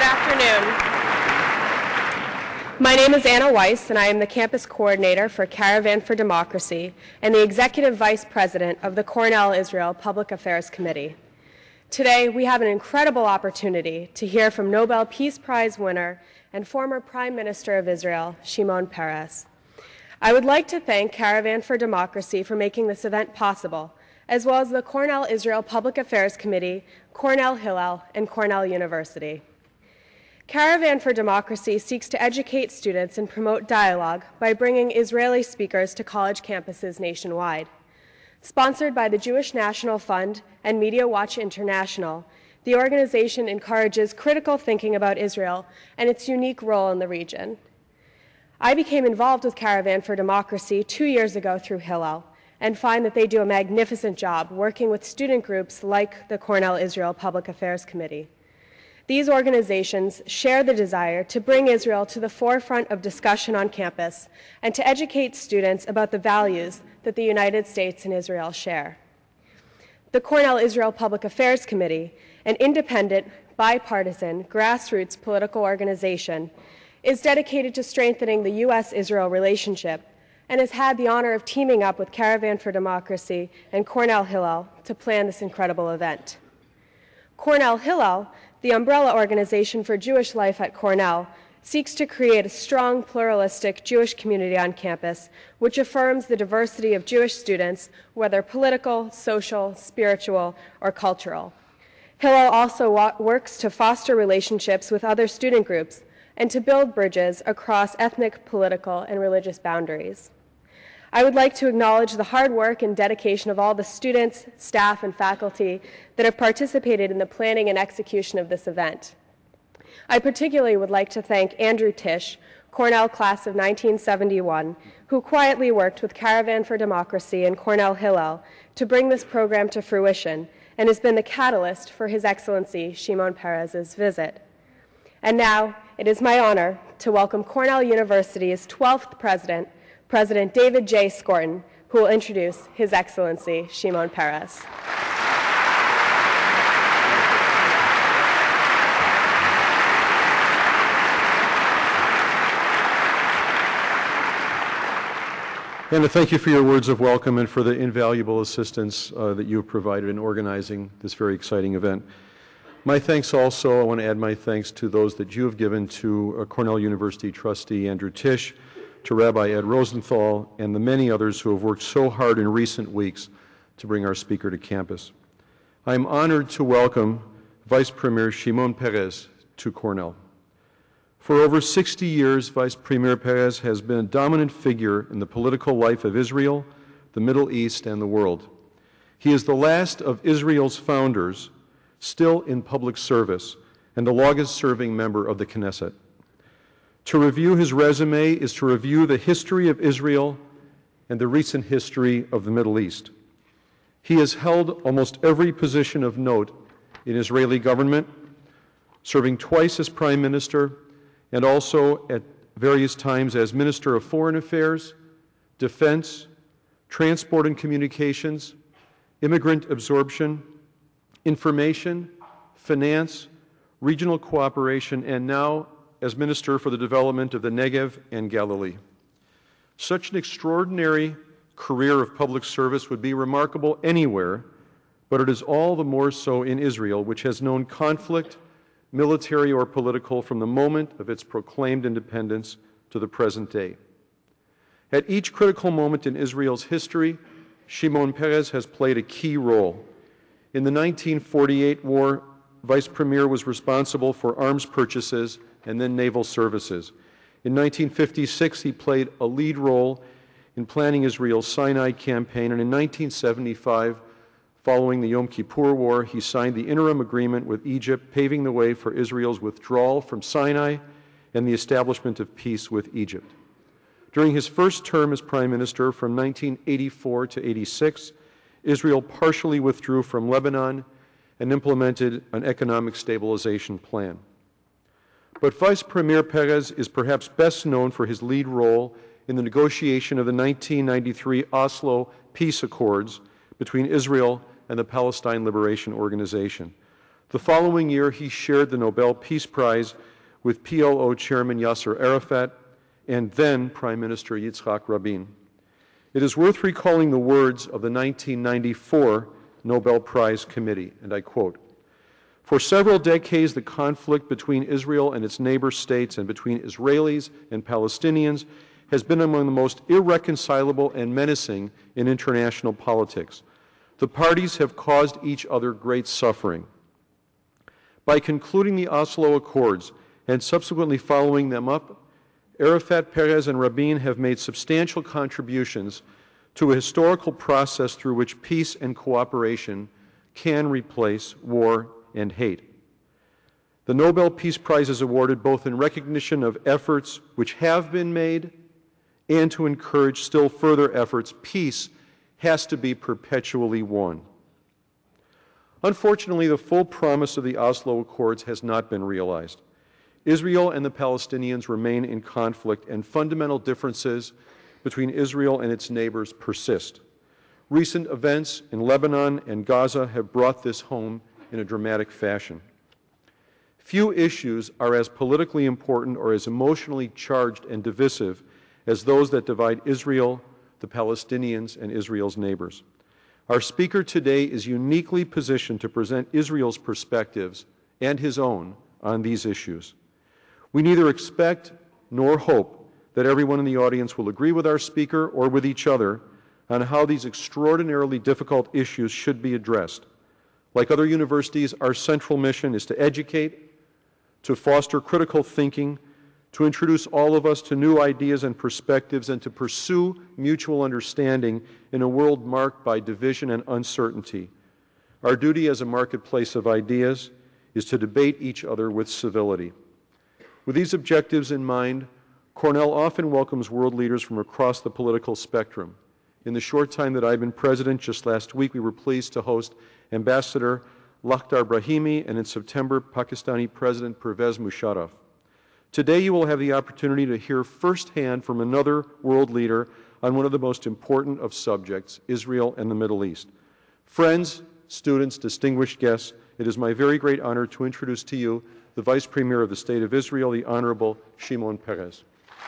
afternoon. My name is Anna Weiss, and I am the campus coordinator for Caravan for Democracy and the executive vice president of the Cornell Israel Public Affairs Committee. Today, we have an incredible opportunity to hear from Nobel Peace Prize winner and former Prime Minister of Israel, Shimon Peres. I would like to thank Caravan for Democracy for making this event possible, as well as the Cornell Israel Public Affairs Committee, Cornell Hillel, and Cornell University. Caravan for Democracy seeks to educate students and promote dialogue by bringing Israeli speakers to college campuses nationwide. Sponsored by the Jewish National Fund and Media Watch International, the organization encourages critical thinking about Israel and its unique role in the region. I became involved with Caravan for Democracy 2 years ago through Hillel, and find that they do a magnificent job working with student groups like the Cornell Israel Public Affairs Committee. These organizations share the desire to bring Israel to the forefront of discussion on campus and to educate students about the values that the United States and Israel share. The Cornell Israel Public Affairs Committee, an independent, bipartisan, grassroots political organization, is dedicated to strengthening the U.S.-Israel relationship and has had the honor of teaming up with Caravan for Democracy and Cornell Hillel to plan this incredible event. Cornell Hillel, the umbrella organization for Jewish life at Cornell, seeks to create a strong, pluralistic Jewish community on campus, which affirms the diversity of Jewish students, whether political, social, spiritual, or cultural. Hillel also works to foster relationships with other student groups and to build bridges across ethnic, political, and religious boundaries. I would like to acknowledge the hard work and dedication of all the students, staff, and faculty that have participated in the planning and execution of this event. I particularly would like to thank Andrew Tisch, Cornell class of 1971, who quietly worked with Caravan for Democracy and Cornell Hillel to bring this program to fruition and has been the catalyst for His Excellency Shimon Peres' visit. And now, it is my honor to welcome Cornell University's 12th president, President David J. Skorton, who will introduce His Excellency Shimon Peres. Anna, thank you for your words of welcome and for the invaluable assistance that you have provided in organizing this very exciting event. My thanks also, I want to add my thanks to those that you have given to Cornell University trustee Andrew Tisch, to Rabbi Ed Rosenthal, and the many others who have worked so hard in recent weeks to bring our speaker to campus. I am honored to welcome Vice Premier Shimon Peres to Cornell. For over 60 years, Vice Premier Peres has been a dominant figure in the political life of Israel, the Middle East, and the world. He is the last of Israel's founders still in public service and the longest-serving member of the Knesset. To review his resume is to review the history of Israel and the recent history of the Middle East. He has held almost every position of note in Israeli government, serving twice as Prime Minister and also at various times as Minister of Foreign Affairs, Defense, Transport and Communications, Immigrant Absorption, Information, Finance, Regional Cooperation, and now as Minister for the Development of the Negev and Galilee. Such an extraordinary career of public service would be remarkable anywhere, but it is all the more so in Israel, which has known conflict, military or political, from the moment of its proclaimed independence to the present day. At each critical moment in Israel's history, Shimon Peres has played a key role. In the 1948 war, Vice Premier was responsible for arms purchases and then naval services. In 1956, he played a lead role in planning Israel's Sinai campaign, and in 1975, following the Yom Kippur War, he signed the interim agreement with Egypt, paving the way for Israel's withdrawal from Sinai and the establishment of peace with Egypt. During his first term as Prime Minister from 1984 to 86, Israel partially withdrew from Lebanon and implemented an economic stabilization plan. But Vice Premier Peres is perhaps best known for his lead role in the negotiation of the 1993 Oslo Peace Accords between Israel and the Palestine Liberation Organization. The following year, he shared the Nobel Peace Prize with PLO Chairman Yasser Arafat and then Prime Minister Yitzhak Rabin. It is worth recalling the words of the 1994 Nobel Prize Committee, and I quote, "For several decades, the conflict between Israel and its neighbor states and between Israelis and Palestinians has been among the most irreconcilable and menacing in international politics. The parties have caused each other great suffering. By concluding the Oslo Accords and subsequently following them up, Arafat, Peres, and Rabin have made substantial contributions to a historical process through which peace and cooperation can replace war and hate. The Nobel Peace Prize is awarded both in recognition of efforts which have been made and to encourage still further efforts. Peace has to be perpetually won." Unfortunately, the full promise of the Oslo Accords has not been realized. Israel and the Palestinians remain in conflict, and fundamental differences between Israel and its neighbors persist. Recent events in Lebanon and Gaza have brought this home in a dramatic fashion. Few issues are as politically important or as emotionally charged and divisive as those that divide Israel, the Palestinians, and Israel's neighbors. Our speaker today is uniquely positioned to present Israel's perspectives and his own on these issues. We neither expect nor hope that everyone in the audience will agree with our speaker or with each other on how these extraordinarily difficult issues should be addressed. Like other universities, our central mission is to educate, to foster critical thinking, to introduce all of us to new ideas and perspectives, and to pursue mutual understanding in a world marked by division and uncertainty. Our duty as a marketplace of ideas is to debate each other with civility. With these objectives in mind, Cornell often welcomes world leaders from across the political spectrum. In the short time that I've been president, just last week, we were pleased to host Ambassador Lakhdar Brahimi and in September, Pakistani President Pervez Musharraf. Today, you will have the opportunity to hear firsthand from another world leader on one of the most important of subjects, Israel and the Middle East. Friends, students, distinguished guests, it is my very great honor to introduce to you the Vice Premier of the State of Israel, the Honorable Shimon Peres.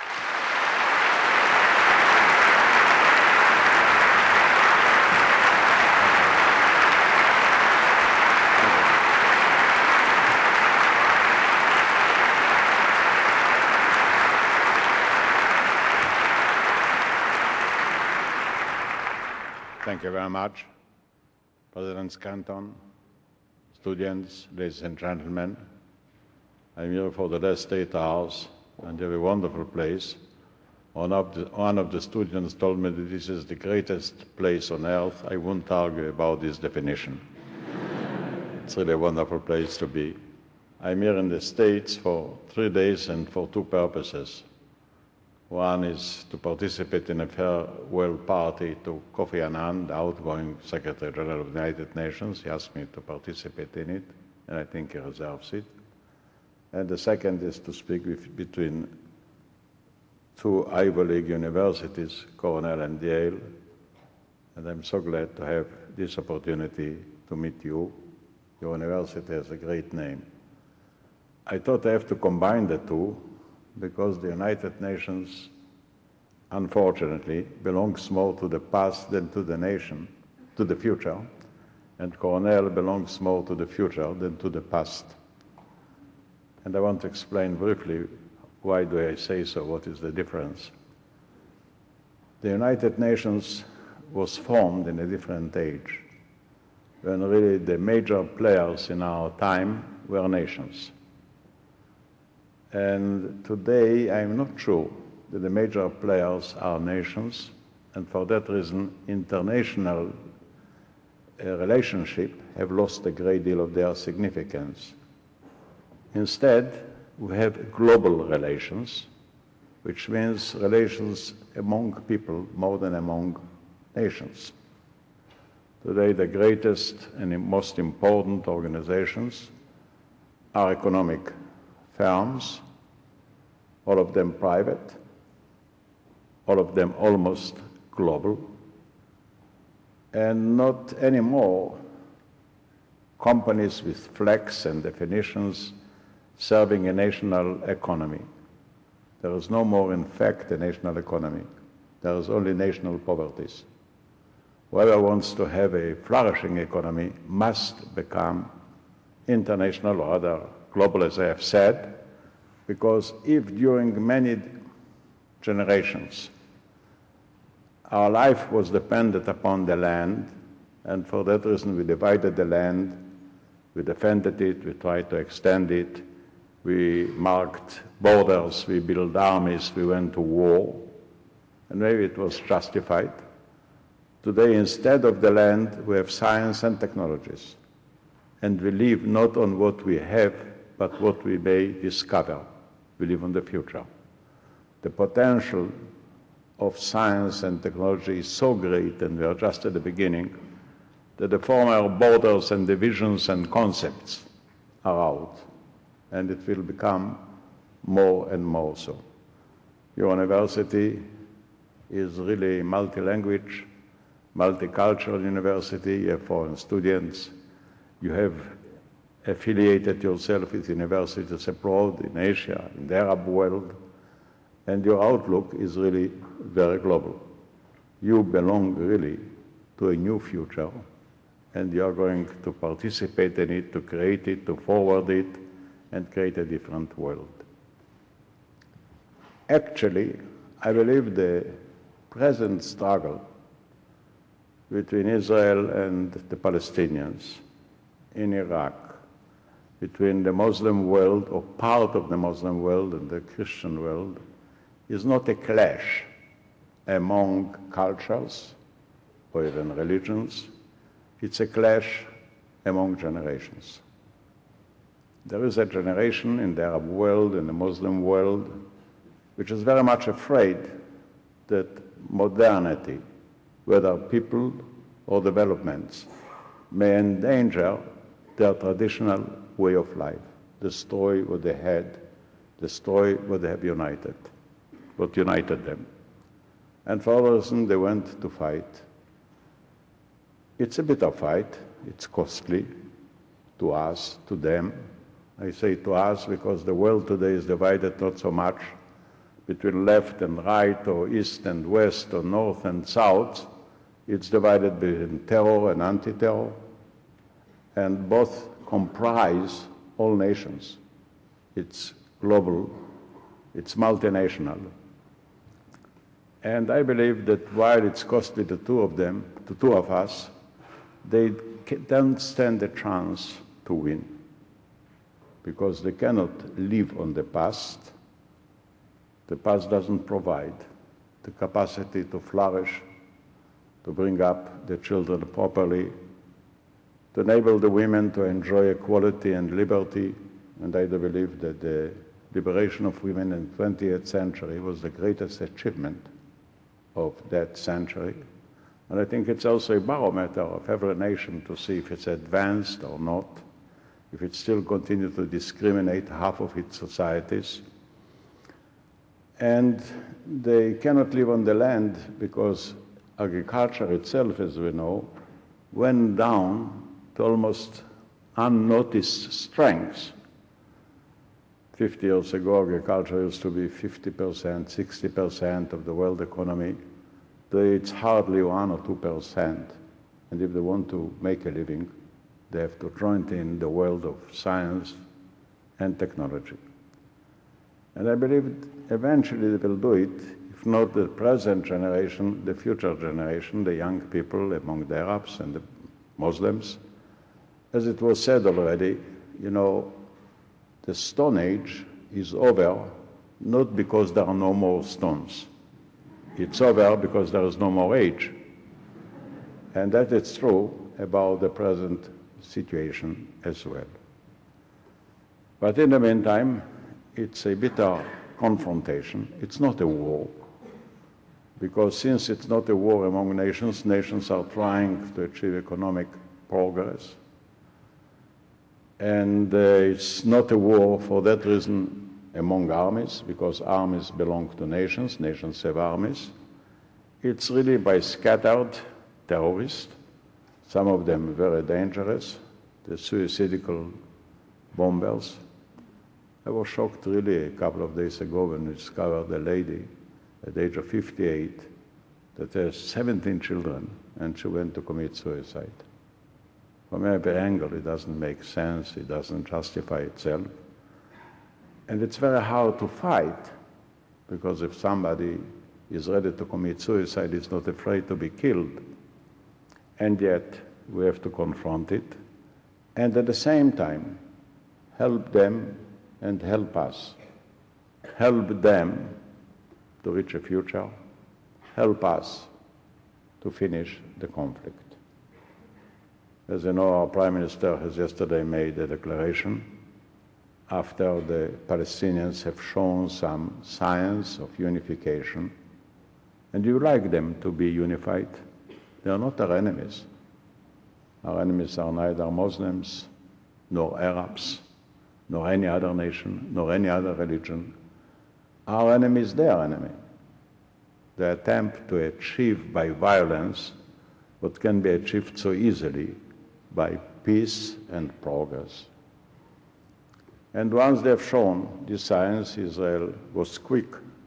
Thank you very much, President Scanton, students, ladies and gentlemen. I'm here for the last 8 hours, and you have a wonderful place. One of the students told me that this is the greatest place on earth. I won't argue about this definition. It's really a wonderful place to be. I'm here in the States for 3 days and for 2 purposes. One is to participate in a farewell party to Kofi Annan, the outgoing Secretary General of the United Nations. He asked me to participate in it, and I think he deserves it. And the second is to speak between 2 Ivy League universities, Cornell and Yale. And I'm so glad to have this opportunity to meet you. Your university has a great name. I thought I have to combine the two, because the United Nations, unfortunately, belongs more to the past than to the future, and Cornell belongs more to the future than to the past. And I want to explain briefly why do I say so, what is the difference. The United Nations was formed in a different age, when really the major players in our time were nations. And today, I'm not sure that the major players are nations, and for that reason, international relationships have lost a great deal of their significance. Instead, we have global relations, which means relations among people more than among nations. Today, the greatest and most important organizations are economic firms, all of them private, all of them almost global, and not anymore companies with flags and definitions serving a national economy. There is no more, in fact, a national economy. There is only national poverties. Whoever wants to have a flourishing economy must become international, or rather global, as I have said, because if during many generations our life was dependent upon the land, and for that reason we divided the land, we defended it, we tried to extend it, we marked borders, we built armies, we went to war, and maybe it was justified. Today, instead of the land, we have science and technologies, and we live not on what we have, but what we may discover. We live on the future. The potential of science and technology is so great, and we are just at the beginning, that the former borders and divisions and concepts are out, and it will become more and more so. Your university is really a multi-language, multicultural university. You have foreign students. You have affiliated yourself with universities abroad, in Asia, in the Arab world, and your outlook is really very global. You belong really to a new future, and you are going to participate in it, to create it, to forward it, and create a different world. Actually, I believe the present struggle between Israel and the Palestinians in Iraq, between the Muslim world or part of the Muslim world and the Christian world, is not a clash among cultures or even religions. It's a clash among generations. There is a generation in the Arab world, in the Muslim world, which is very much afraid that modernity, whether people or developments, may endanger their traditional way of life, destroy what they had, destroy what they have united, what united them. And for that reason, they went to fight. It's a bitter fight. It's costly to us, to them. I say to us because the world today is divided not so much between left and right, or east and west, or north and south. It's divided between terror and anti-terror, and both comprise all nations. It's global, it's multinational. And I believe that while it's costly to two of them, to two of us, they don't stand a chance to win, because they cannot live on the past. The past doesn't provide the capacity to flourish, to bring up the children properly, to enable the women to enjoy equality and liberty. And I do believe that the liberation of women in the 20th century was the greatest achievement of that century. And I think it's also a barometer of every nation to see if it's advanced or not, if it still continues to discriminate half of its societies. And they cannot live on the land because agriculture itself, as we know, went down to almost unnoticed strengths. 50 years ago, agriculture used to be 50%, 60% of the world economy. Today, it's hardly 1 or 2%. And if they want to make a living, they have to join in the world of science and technology. And I believe eventually they will do it, if not the present generation, the future generation, the young people among the Arabs and the Muslims. As it was said already, the Stone Age is over, not because there are no more stones. It's over because there is no more age. And that is true about the present situation as well. But in the meantime, it's a bitter confrontation. It's not a war, because since it's not a war among nations, nations are trying to achieve economic progress. And it's not a war for that reason among armies, because armies belong to nations, nations have armies. It's really by scattered terrorists, some of them very dangerous. the suicidal bombers. I was shocked really a couple of days ago when we discovered a lady at the age of 58 that has 17 children, and she went to commit suicide. From every angle, it doesn't make sense, it doesn't justify itself. And it's very hard to fight, because if somebody is ready to commit suicide, he's not afraid to be killed. And yet, we have to confront it, and at the same time, help them and help us. Help them to reach a future, help us to finish the conflict. As you know, our Prime Minister has yesterday made a declaration after the Palestinians have shown some signs of unification, and you like them to be unified. They are not our enemies. Our enemies are neither Muslims, nor Arabs, nor any other nation, nor any other religion. Our enemy is their enemy. They attempt to achieve by violence what can be achieved so easily by peace and progress. And once they've shown this signs, Israel was quick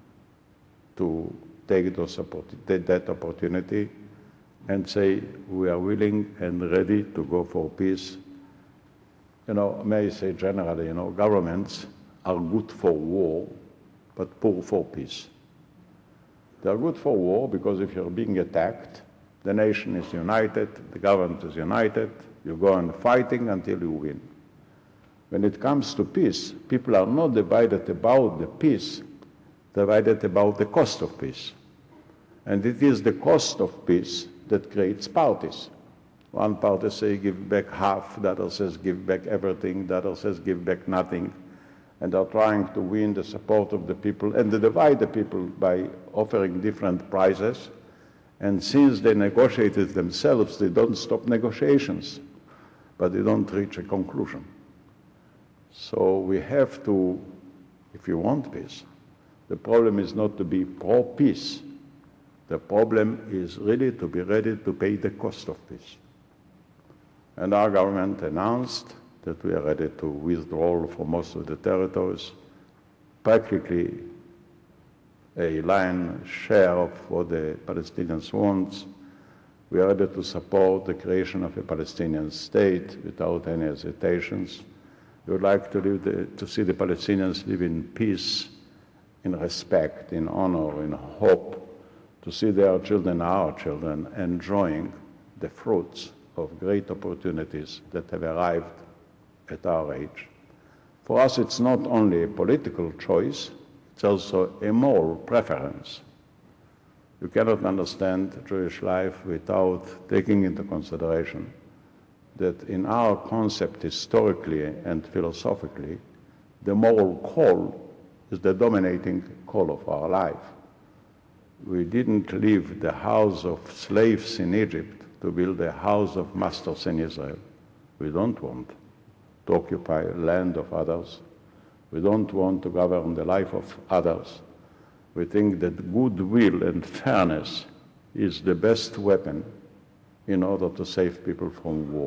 to take that opportunity and say, we are willing and ready to go for peace. May I say generally, governments are good for war, but poor for peace. They are good for war because if you're being attacked, the nation is united, the government is united, you go on fighting until you win. When it comes to peace, people are not divided about the peace, divided about the cost of peace. And it is the cost of peace that creates parties. One party says give back half, the other says give back everything, the other says give back nothing. And they're trying to win the support of the people and to divide the people by offering different prices. And since they negotiated themselves, they don't stop negotiations, but they don't reach a conclusion. So we have to, if you want peace, the problem is not to be pro-peace. The problem is really to be ready to pay the cost of peace. And our government announced that we are ready to withdraw from most of the territories, practically a lion's share of what the Palestinians want. We are ready to support the creation of a Palestinian state without any hesitations. We would like to see the Palestinians live in peace, in respect, in honor, in hope, to see their children, our children, enjoying the fruits of great opportunities that have arrived at our age. For us, it's not only a political choice, it's also a moral preference. You cannot understand Jewish life without taking into consideration that in our concept, historically and philosophically, the moral call is the dominating call of our life. We didn't leave the house of slaves in Egypt to build a house of masters in Israel. We don't want to occupy land of others. We don't want to govern the life of others. We think that goodwill and fairness is the best weapon in order to save people from war.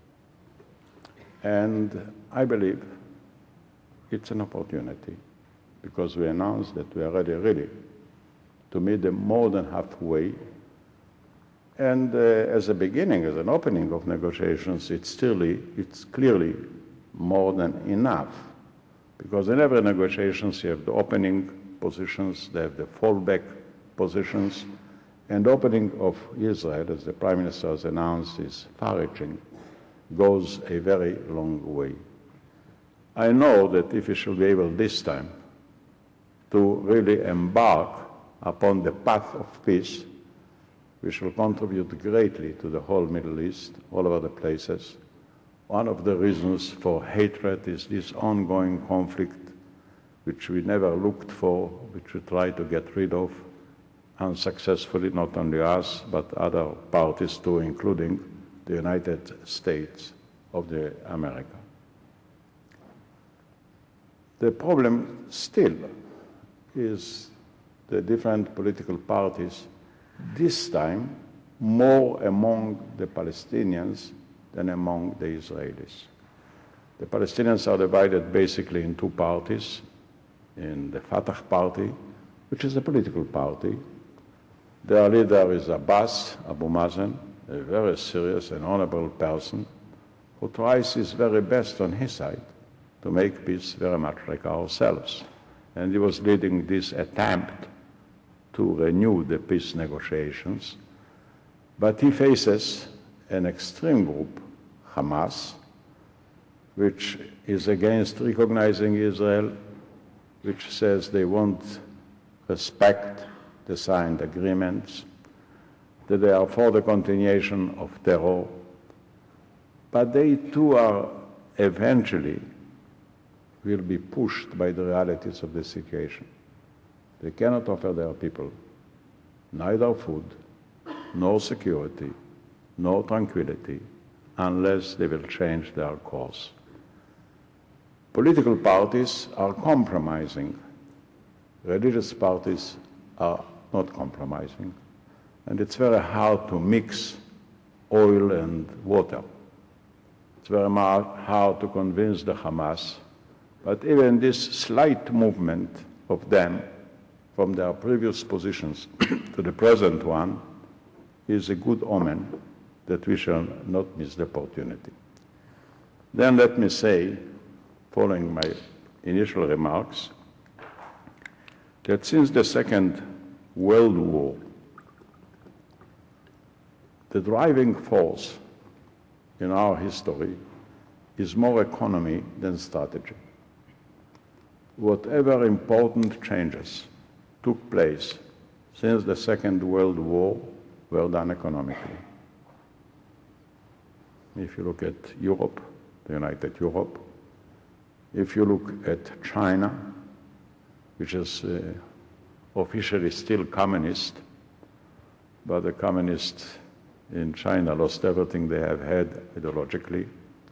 And I believe it's an opportunity because we announced that we are ready really to meet them more than halfway. And as a beginning, as an opening of negotiations, it's clearly more than enough. Because in every negotiations, you have the opening positions, they have the fallback positions, and opening of Israel, as the Prime Minister has announced, is far-reaching, goes a very long way. I know that if we should be able this time to really embark upon the path of peace, we shall contribute greatly to the whole Middle East, all over the places. One of the reasons for hatred is this ongoing conflict, which we never looked for, which we try to get rid of unsuccessfully, not only us, but other parties too, including the United States of America. The problem still is the different political parties, this time more among the Palestinians than among the Israelis. The Palestinians are divided basically in two parties, in the Fatah party, which is a political party. Their leader is Abbas, Abu Mazen, a very serious and honorable person who tries his very best on his side to make peace very much like ourselves. And he was leading this attempt to renew the peace negotiations. But he faces an extreme group, Hamas, which is against recognizing Israel, which says they won't respect the signed agreements, that they are for the continuation of terror. But they too are eventually will be pushed by the realities of the situation. They cannot offer their people neither food, nor security, nor tranquility, unless they will change their course. Political parties are compromising. Religious parties are not compromising. And it's very hard to mix oil and water. It's very hard to convince the Hamas. But even this slight movement of them from their previous positions to the present one is a good omen that we shall not miss the opportunity. Then let me say, following my initial remarks, that since the Second World War, the driving force in our history is more economy than strategy. Whatever important changes took place since the Second World War were done economically. If you look at Europe, the United Europe, if you look at China, which is officially still communist, but the communists in China lost everything they have had ideologically.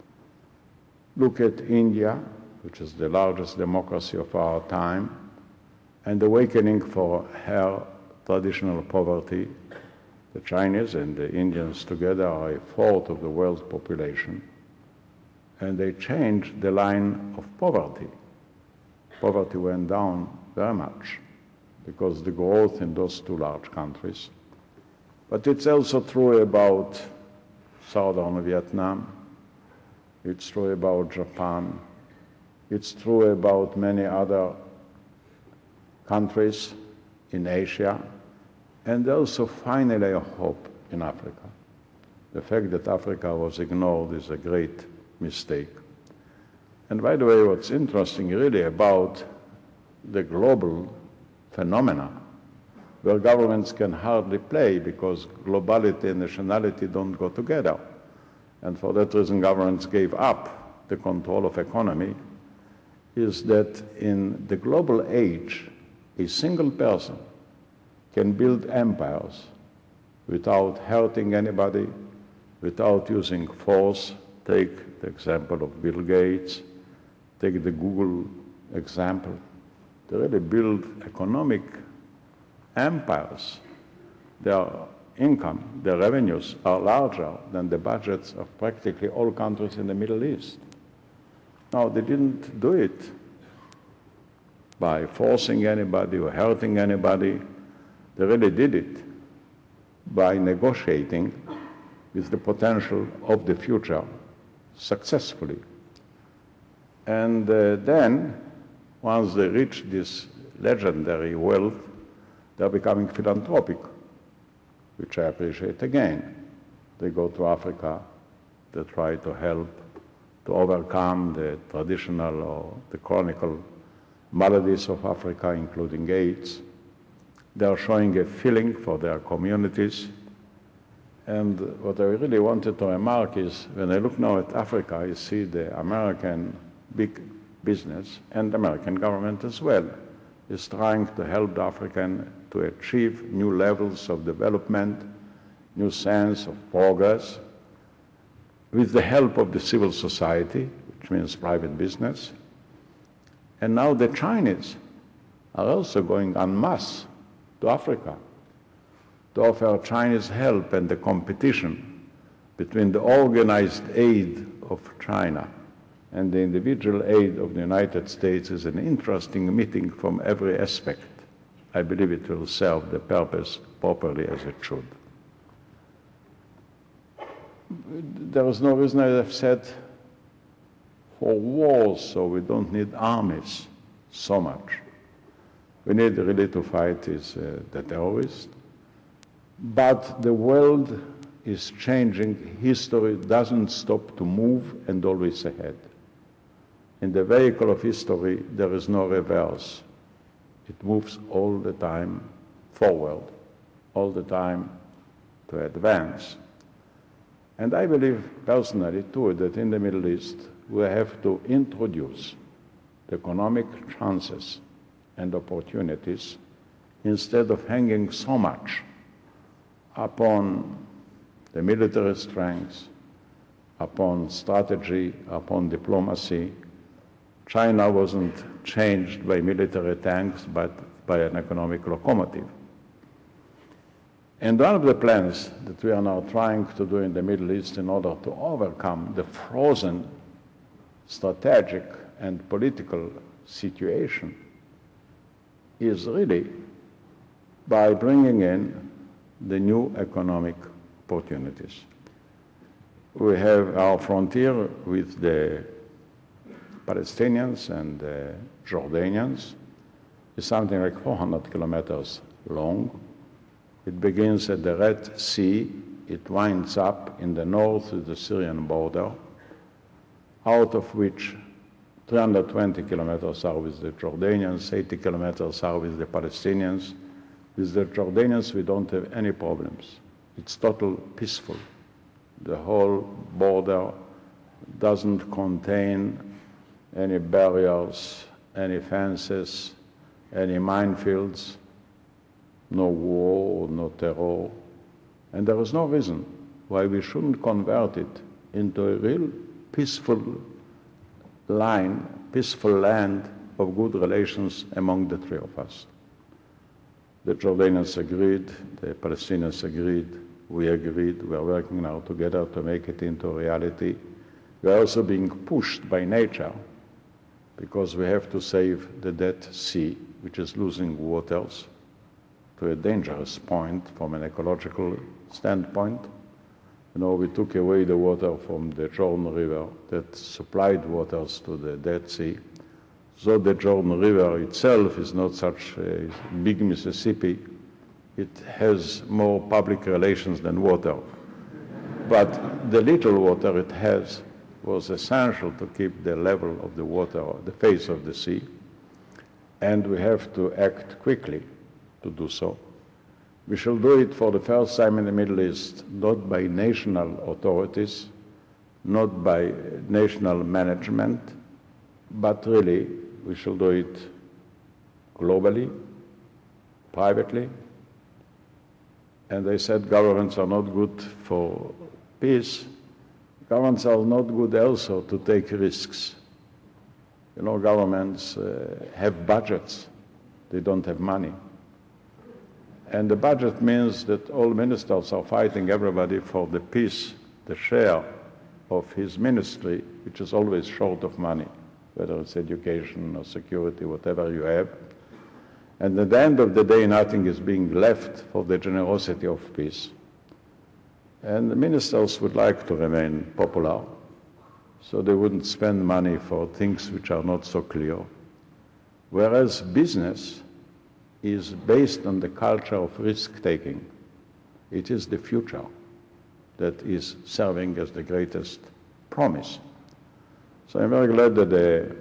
Look at India, which is the largest democracy of our time, and awakening for her traditional poverty. The Chinese and the Indians together are a fourth of the world's population, and they changed the line of poverty. Poverty went down very much because the growth in those two large countries. But it's also true about southern Vietnam. It's true about Japan. It's true about many other countries in Asia. And also finally a hope in Africa. The fact that Africa was ignored is a great mistake. And by the way, what's interesting really about the global phenomena where governments can hardly play because globality and nationality don't go together. And for that reason, governments gave up the control of economy, is that in the global age, a single person can build empires without hurting anybody, without using force. Take the example of Bill Gates, take the Google example. They really build economic empires. Their income, their revenues are larger than the budgets of practically all countries in the Middle East. Now, they didn't do it by forcing anybody or hurting anybody. They really did it by negotiating with the potential of the future successfully. And then, once they reach this legendary wealth, they're becoming philanthropic, which I appreciate again. They go to Africa, they try to help to overcome the traditional or the chronic maladies of Africa, including AIDS. They are showing a feeling for their communities. And what I really wanted to remark is, when I look now at Africa, I see the American big business and the American government as well is trying to help the African to achieve new levels of development, new sense of progress, with the help of the civil society, which means private business. And now the Chinese are also going en masse to Africa to offer Chinese help and the competition between the organized aid of China and the individual aid of the United States is an interesting meeting from every aspect. I believe it will serve the purpose properly as it should. There is no reason, as I've said, for wars, so we don't need armies so much. We need really to fight the terrorists. But the world is changing. History doesn't stop to move and always ahead. In the vehicle of history, there is no reverse. It moves all the time forward, all the time to advance. And I believe personally, too, that in the Middle East, we have to introduce the economic chances and opportunities instead of hanging so much upon the military strengths, upon strategy, upon diplomacy. China wasn't changed by military tanks, but by an economic locomotive. And one of the plans that we are now trying to do in the Middle East in order to overcome the frozen strategic and political situation is really by bringing in the new economic opportunities. We have our frontier with the Palestinians and the Jordanians. It's something like 400 kilometers long. It begins at the Red Sea. It winds up in the north with the Syrian border, out of which 320 kilometers are with the Jordanians, 80 kilometers are with the Palestinians. With the Jordanians, we don't have any problems. It's total peaceful. The whole border doesn't contain any barriers, any fences, any minefields, no war, no terror. And there is no reason why we shouldn't convert it into a real peaceful line, peaceful land of good relations among the three of us. The Jordanians agreed, the Palestinians agreed, we agreed, we are working now together to make it into reality. We are also being pushed by nature because we have to save the Dead Sea, which is losing waters to a dangerous point from an ecological standpoint. You know, we took away the water from the Jordan River that supplied waters to the Dead Sea. So the Jordan River itself is not such a big Mississippi. It has more public relations than water. But the little water it has was essential to keep the level of the water, the face of the sea. And we have to act quickly to do so. We shall do it for the first time in the Middle East, not by national authorities, not by national management, but really we shall do it globally, privately. And they said governments are not good for peace. Governments are not good also to take risks. You know, governments have budgets. They don't have money. And the budget means that all ministers are fighting everybody for the piece, the share of his ministry, which is always short of money, whether it's education or security, whatever you have. And at the end of the day, nothing is being left for the generosity of peace. And the ministers would like to remain popular, so they wouldn't spend money for things which are not so clear. Whereas business is based on the culture of risk-taking. It is the future that is serving as the greatest promise. So I'm very glad that the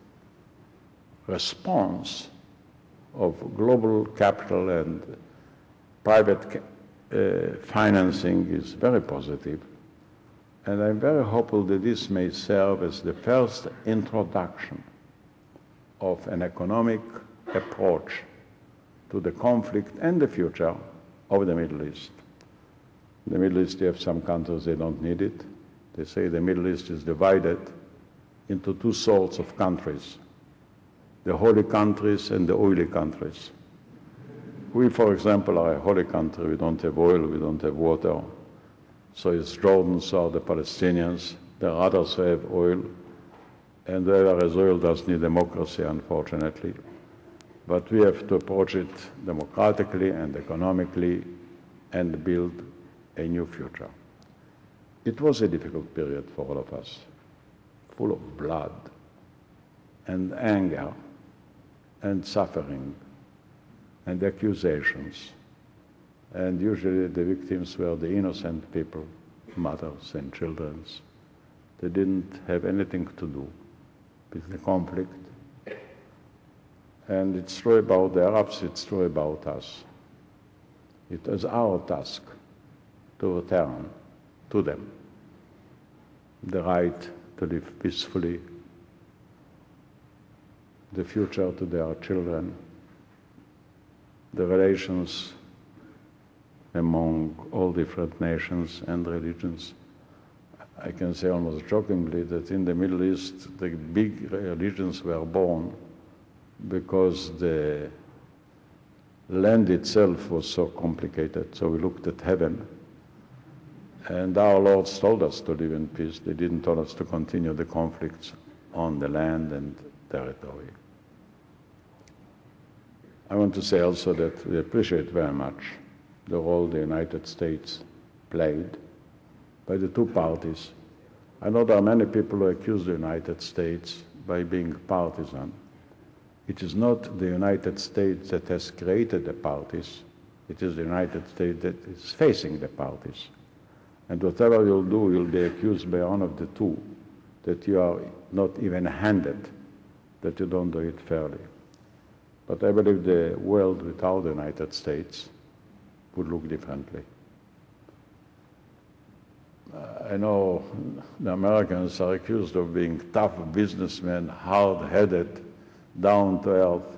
response of global capital and private financing is very positive. And I'm very hopeful that this may serve as the first introduction of an economic approach to the conflict and the future of the Middle East. In the Middle East, you have some countries, they don't need it. They say the Middle East is divided into two sorts of countries, the holy countries and the oily countries. We, for example, are a holy country. We don't have oil, we don't have water. So it's Jordans or the Palestinians. There are others who have oil. And wherever is oil does need democracy, unfortunately. But we have to approach it democratically and economically and build a new future. It was a difficult period for all of us, full of blood and anger and suffering and accusations. And usually the victims were the innocent people, mothers and children. They didn't have anything to do with the conflict. And it's true about the Arabs, it's true about us. It is our task to return to them the right to live peacefully, the future to their children, the relations among all different nations and religions. I can say almost jokingly that in the Middle East, the big religions were born because the land itself was so complicated. So we looked at heaven, and our lords told us to live in peace. They didn't tell us to continue the conflicts on the land and territory. I want to say also that we appreciate very much the role the United States played by the two parties. I know there are many people who accuse the United States by being partisan. It is not the United States that has created the parties. It is the United States that is facing the parties. And whatever you'll do, you'll be accused by one of the two that you are not even-handed, that you don't do it fairly. But I believe the world without the United States would look differently. I know the Americans are accused of being tough businessmen, hard-headed, down to earth.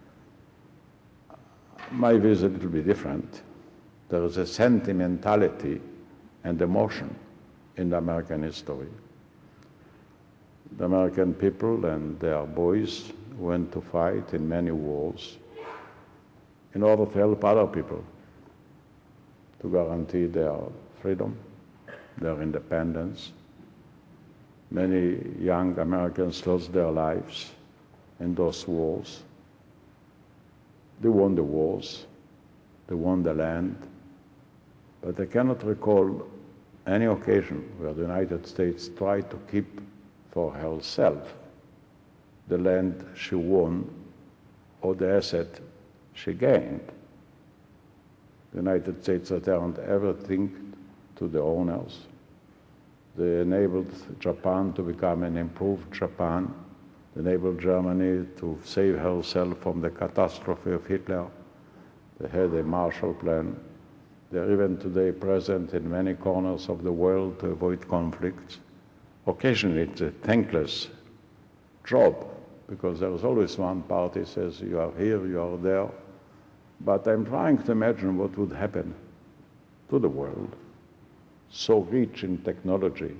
My view is a little bit different. There is a sentimentality and emotion in the American history. The American people and their boys went to fight in many wars in order to help other people to guarantee their freedom, their independence. Many young Americans lost their lives in those wars. They won the wars, they won the land, but I cannot recall any occasion where the United States tried to keep for herself the land she won or the asset she gained. The United States returned everything to the owners. They enabled Japan to become an improved Japan. They enabled Germany to save herself from the catastrophe of Hitler. They had a Marshall Plan. They're even today present in many corners of the world to avoid conflicts. Occasionally it's a thankless job because there is always one party says you are here, you are there. But I'm trying to imagine what would happen to the world, so rich in technology,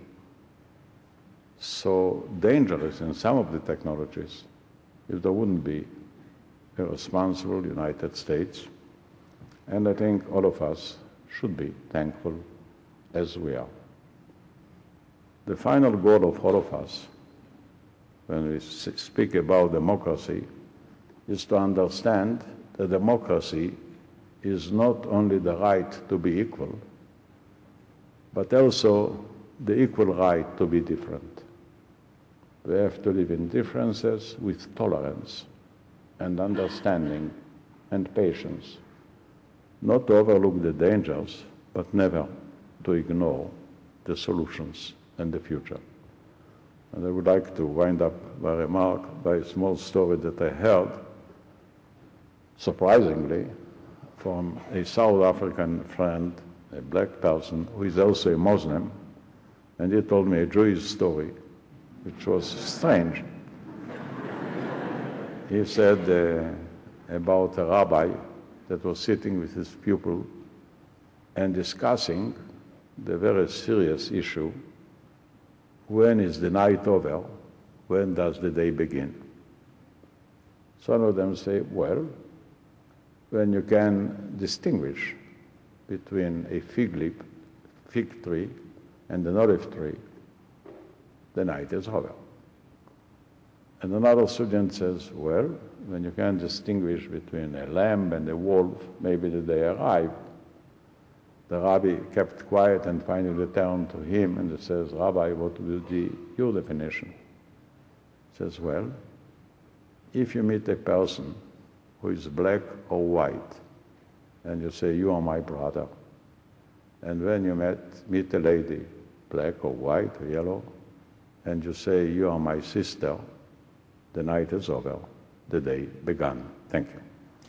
so dangerous in some of the technologies, if there wouldn't be a responsible United States. And I think all of us should be thankful as we are. The final goal of all of us, when we speak about democracy, is to understand that democracy is not only the right to be equal, but also the equal right to be different. We have to live in differences with tolerance and understanding and patience, not to overlook the dangers, but never to ignore the solutions and the future. And I would like to wind up my remark by a small story that I heard, surprisingly, from a South African friend, a black person, who is also a Muslim, and he told me a Jewish story, which was strange. He said about a rabbi that was sitting with his pupil and discussing the very serious issue, when is the night over? When does the day begin? Some of them say, well, when you can distinguish between a fig leaf fig tree and an olive tree, the night is over. And another student says, well, when you can distinguish between a lamb and a wolf, maybe the day arrived. The rabbi kept quiet and finally turned to him and says, Rabbi, what would be your definition? He says, well, if you meet a person who is black or white, and you say, you are my brother, and when you meet a lady, black or white or yellow, and you say, you are my sister, the night is over, the day began. Thank you.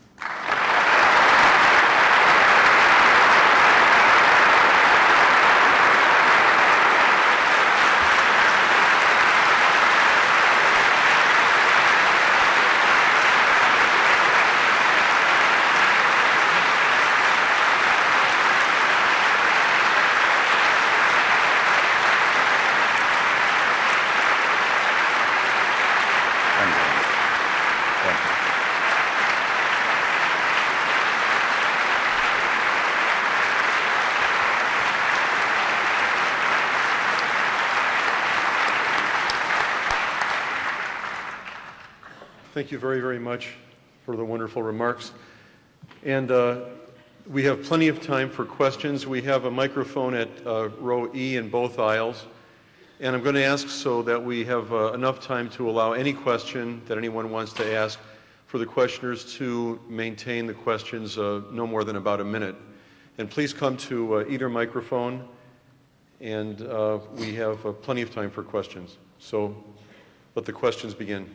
Thank you very, very much for the wonderful remarks. And we have plenty of time for questions. We have a microphone at row E in both aisles. And I'm going to ask so that we have enough time to allow any question that anyone wants to ask for the questioners to maintain the questions no more than about a minute. And please come to either microphone, and we have plenty of time for questions. So let the questions begin.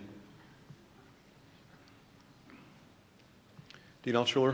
Dean Altshuler.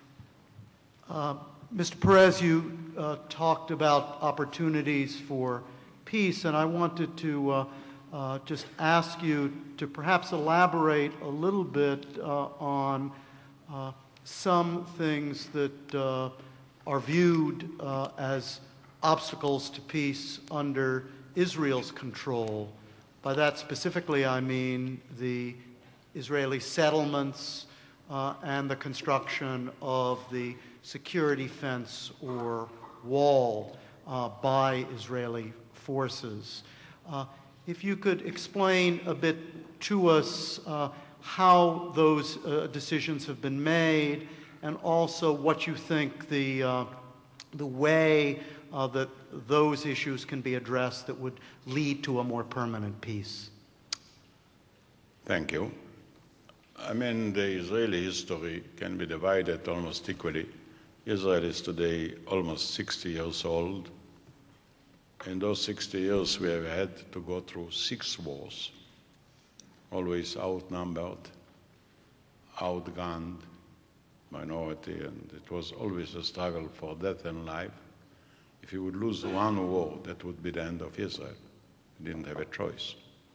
Mr. Peres, you talked about opportunities for peace, and I wanted to just ask you to perhaps elaborate a little bit on some things that are viewed as obstacles to peace under Israel's control. By that specifically, I mean the Israeli settlements and the construction of the security fence or wall by Israeli forces. If you could explain a bit to us how those decisions have been made, and also what you think the way that those issues can be addressed that would lead to a more permanent peace. Thank you. I mean, the Israeli history can be divided almost equally. Israel is today almost 60 years old. In those 60 years, we have had to go through 6 wars, always outnumbered, outgunned, minority, and it was always a struggle for death and life. If you would lose one war, that would be the end of Israel. We didn't have a choice.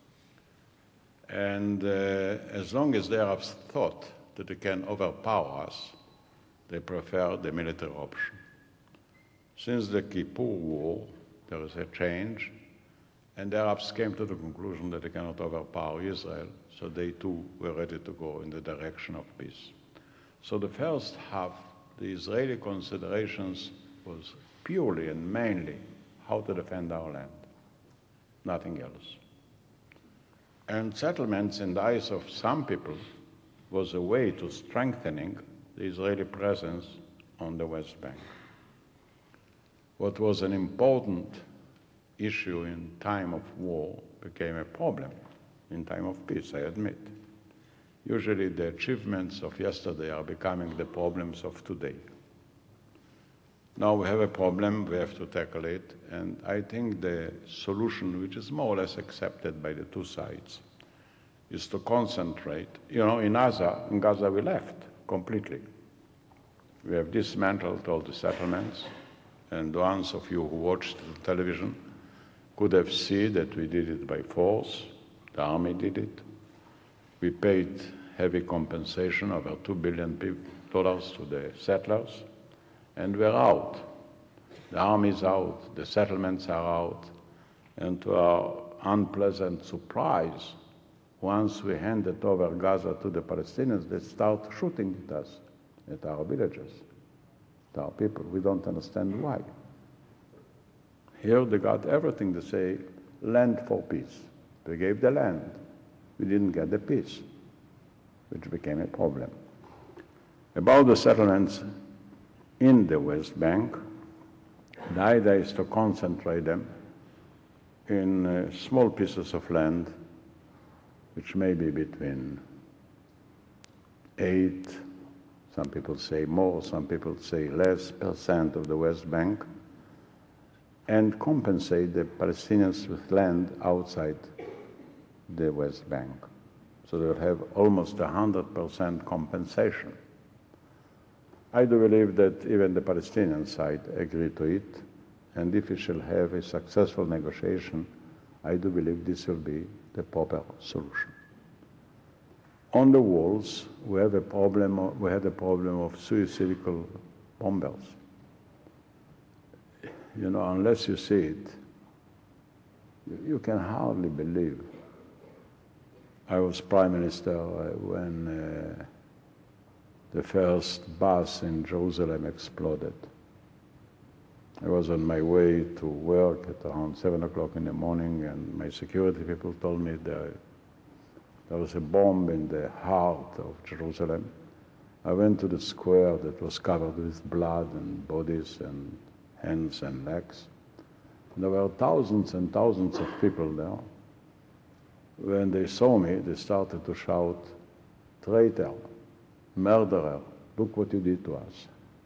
And as long as the Arabs thought that they can overpower us, they prefer the military option. Since the Kippur War, there is a change, and the Arabs came to the conclusion that they cannot overpower Israel, so they too were ready to go in the direction of peace. So the first half, the Israeli considerations was purely and mainly how to defend our land, nothing else. And settlements, in the eyes of some people, was a way to strengthening the Israeli presence on the West Bank. What was an important issue in time of war became a problem in time of peace, I admit. Usually the achievements of yesterday are becoming the problems of today. Now we have a problem, we have to tackle it, and I think the solution, which is more or less accepted by the two sides, is to concentrate. You know, in Gaza we left completely. We have dismantled all the settlements, and ones of you who watched the television could have seen that we did it by force. The army did it. We paid heavy compensation, over $2 billion to the settlers. And we're out. The army's out, the settlements are out, and to our unpleasant surprise, once we handed over Gaza to the Palestinians, they start shooting at us, at our villages, at our people. We don't understand why. Here they got everything to say, land for peace. We gave the land. We didn't get the peace, which became a problem. About the settlements in the West Bank, the idea is to concentrate them in small pieces of land, which may be between 8, some people say more, some people say less, % of the West Bank, and compensate the Palestinians with land outside the West Bank. So they'll have almost 100% compensation. I do believe that even the Palestinian side agreed to it, and if we shall have a successful negotiation, I do believe this will be the proper solution. On the walls, we had a problem of suicidal bombers. You know, unless you see it, you can hardly believe. I was Prime Minister when the first bus in Jerusalem exploded. I was on my way to work at around 7 o'clock in the morning, and my security people told me there was a bomb in the heart of Jerusalem. I went to the square that was covered with blood and bodies and hands and legs. There were thousands and thousands of people there. When they saw me, they started to shout, "Traitor, murderer, look what you did to us."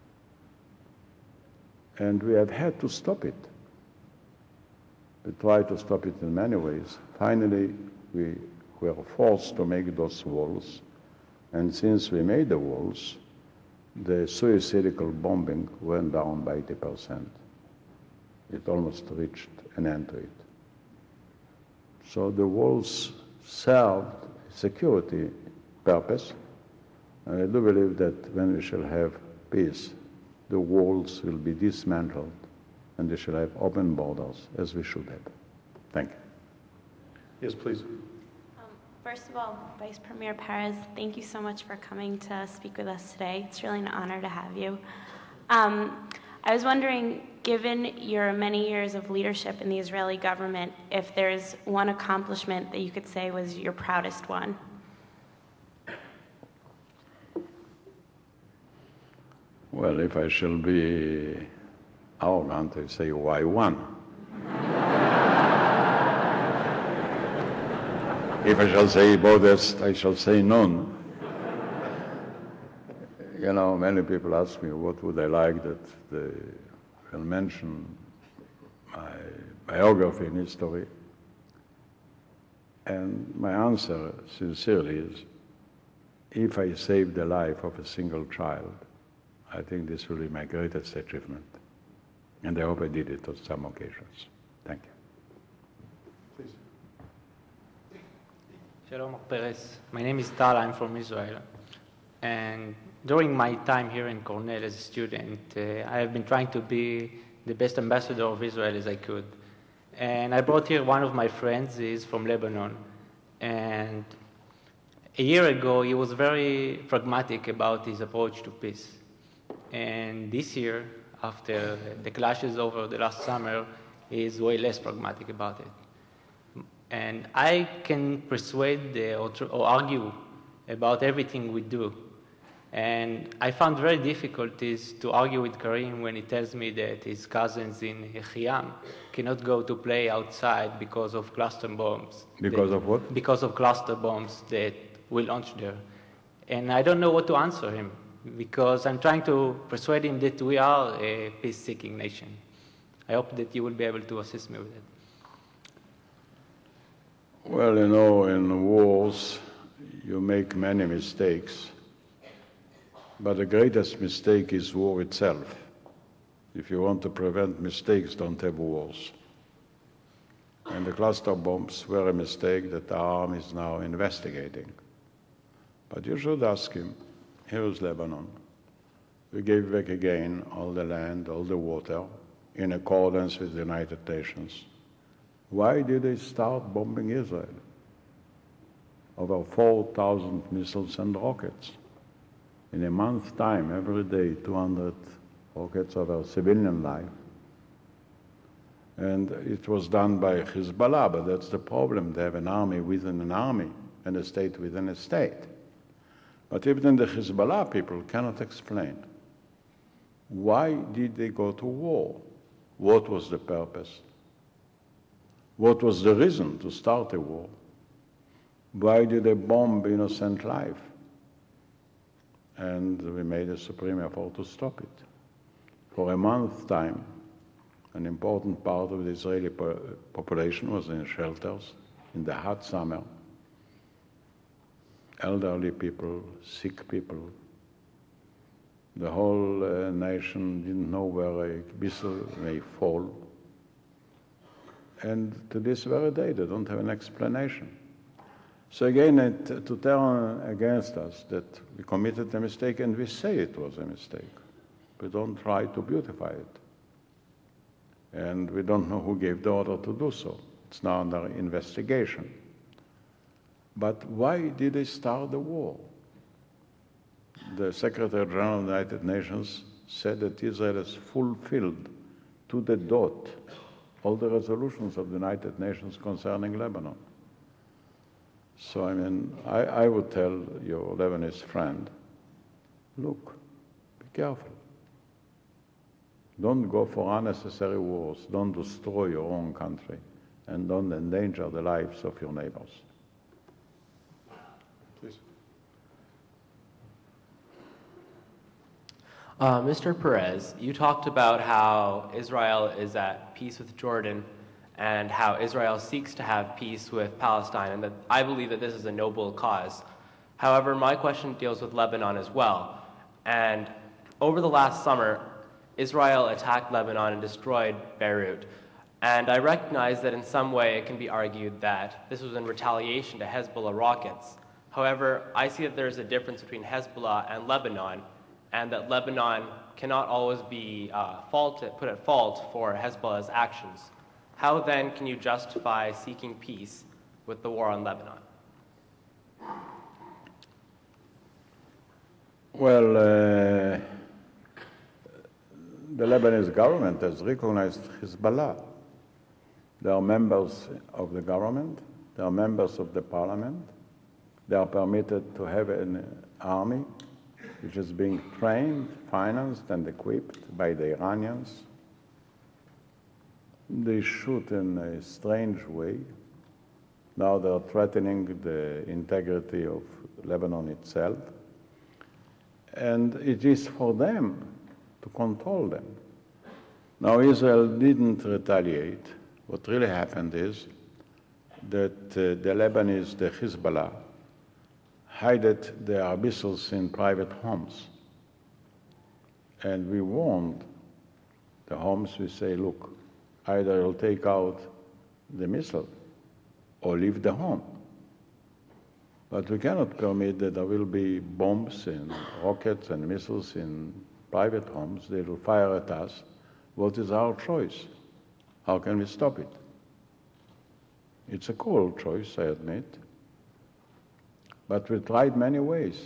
And we have had to stop it. We tried to stop it in many ways. Finally, we were forced to make those walls. And since we made the walls, the suicidal bombing went down by 80%. It almost reached an end to it. So the walls served security purpose, and I do believe that when we shall have peace, the walls will be dismantled and we shall have open borders as we should have. Thank you. Yes, please. First of all, Vice Premier Peres, thank you so much for coming to speak with us today. It's really an honor to have you. I was wondering, given your many years of leadership in the Israeli government, if there's one accomplishment that you could say was your proudest one. Well, if I shall be arrogant, I say, why one? If I shall say modest, I shall say none. You know, many people ask me what would I like that they will mention my biography in history. And my answer, sincerely, is if I save the life of a single child, I think this will be my greatest achievement. And I hope I did it on some occasions. Thank you. Please. Shalom, Peres. My name is Tal. I'm from Israel. And during my time here in Cornell as a student, I have been trying to be the best ambassador of Israel as I could. And I brought here one of my friends. He's from Lebanon. And a year ago, he was very pragmatic about his approach to peace. And this year, after the clashes over the last summer, he is way less pragmatic about it. And I can persuade or argue about everything we do. And I found very difficulties to argue with Karim when he tells me that his cousins in Yechiam cannot go to play outside because of cluster bombs. Because of what? Because of cluster bombs that we launched there. And I don't know what to answer him, because I'm trying to persuade him that we are a peace-seeking nation. I hope that you will be able to assist me with it. Well, you know, in wars, you make many mistakes. But the greatest mistake is war itself. If you want to prevent mistakes, don't have wars. And the cluster bombs were a mistake that our army is now investigating. But you should ask him, here is Lebanon. We gave back again all the land, all the water, in accordance with the United Nations. Why did they start bombing Israel? Over 4,000 missiles and rockets. In a month's time, every day, 200 rockets over civilian life. And it was done by Hezbollah, but that's the problem. They have an army within an army and a state within a state. But even the Hezbollah people cannot explain why did they go to war? What was the purpose? What was the reason to start a war? Why did they bomb innocent life? And we made a supreme effort to stop it. For a month's time, an important part of the Israeli population was in shelters in the hot summer. Elderly people, sick people. The whole nation didn't know where a missile may fall. And to this very day, they don't have an explanation. So again, to turn against us that we committed a mistake, and we say it was a mistake. We don't try to beautify it. And we don't know who gave the order to do so. It's now under investigation. But why did they start the war? The Secretary General of the United Nations said that Israel has fulfilled to the dot all the resolutions of the United Nations concerning Lebanon. So, I mean, I would tell your Lebanese friend, look, be careful. Don't go for unnecessary wars. Don't destroy your own country. And don't endanger the lives of your neighbors. Please. Mr. Perez, you talked about how Israel is at peace with Jordan and how Israel seeks to have peace with Palestine, and that I believe that this is a noble cause. However, my question deals with Lebanon as well. And over the last summer, Israel attacked Lebanon and destroyed Beirut. And I recognize that in some way it can be argued that this was in retaliation to Hezbollah rockets. However, I see that there's a difference between Hezbollah and Lebanon, and that Lebanon cannot always be put at fault for Hezbollah's actions. How then can you justify seeking peace with the war on Lebanon? Well, the Lebanese government has recognized Hezbollah. They are members of the government. They are members of the parliament. They are permitted to have an army which is being trained, financed, and equipped by the Iranians. They shoot in a strange way. Now they're threatening the integrity of Lebanon itself. And it is for them to control them. Now Israel didn't retaliate. What really happened is that the Lebanese, the Hezbollah, hid their missiles in private homes. And we warned the homes, we say, look, either you'll take out the missile or leave the home. But we cannot permit that there will be bombs and rockets and missiles in private homes. They will fire at us. What is our choice? How can we stop it? It's a cruel choice, I admit. But we tried many ways.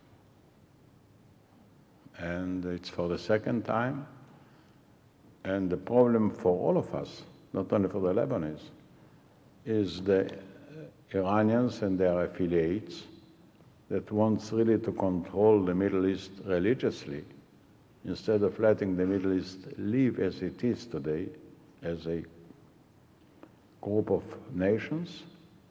And it's for the second time. And the problem for all of us, not only for the Lebanese, is the Iranians and their affiliates that wants really to control the Middle East religiously, instead of letting the Middle East live as it is today, as a group of nations.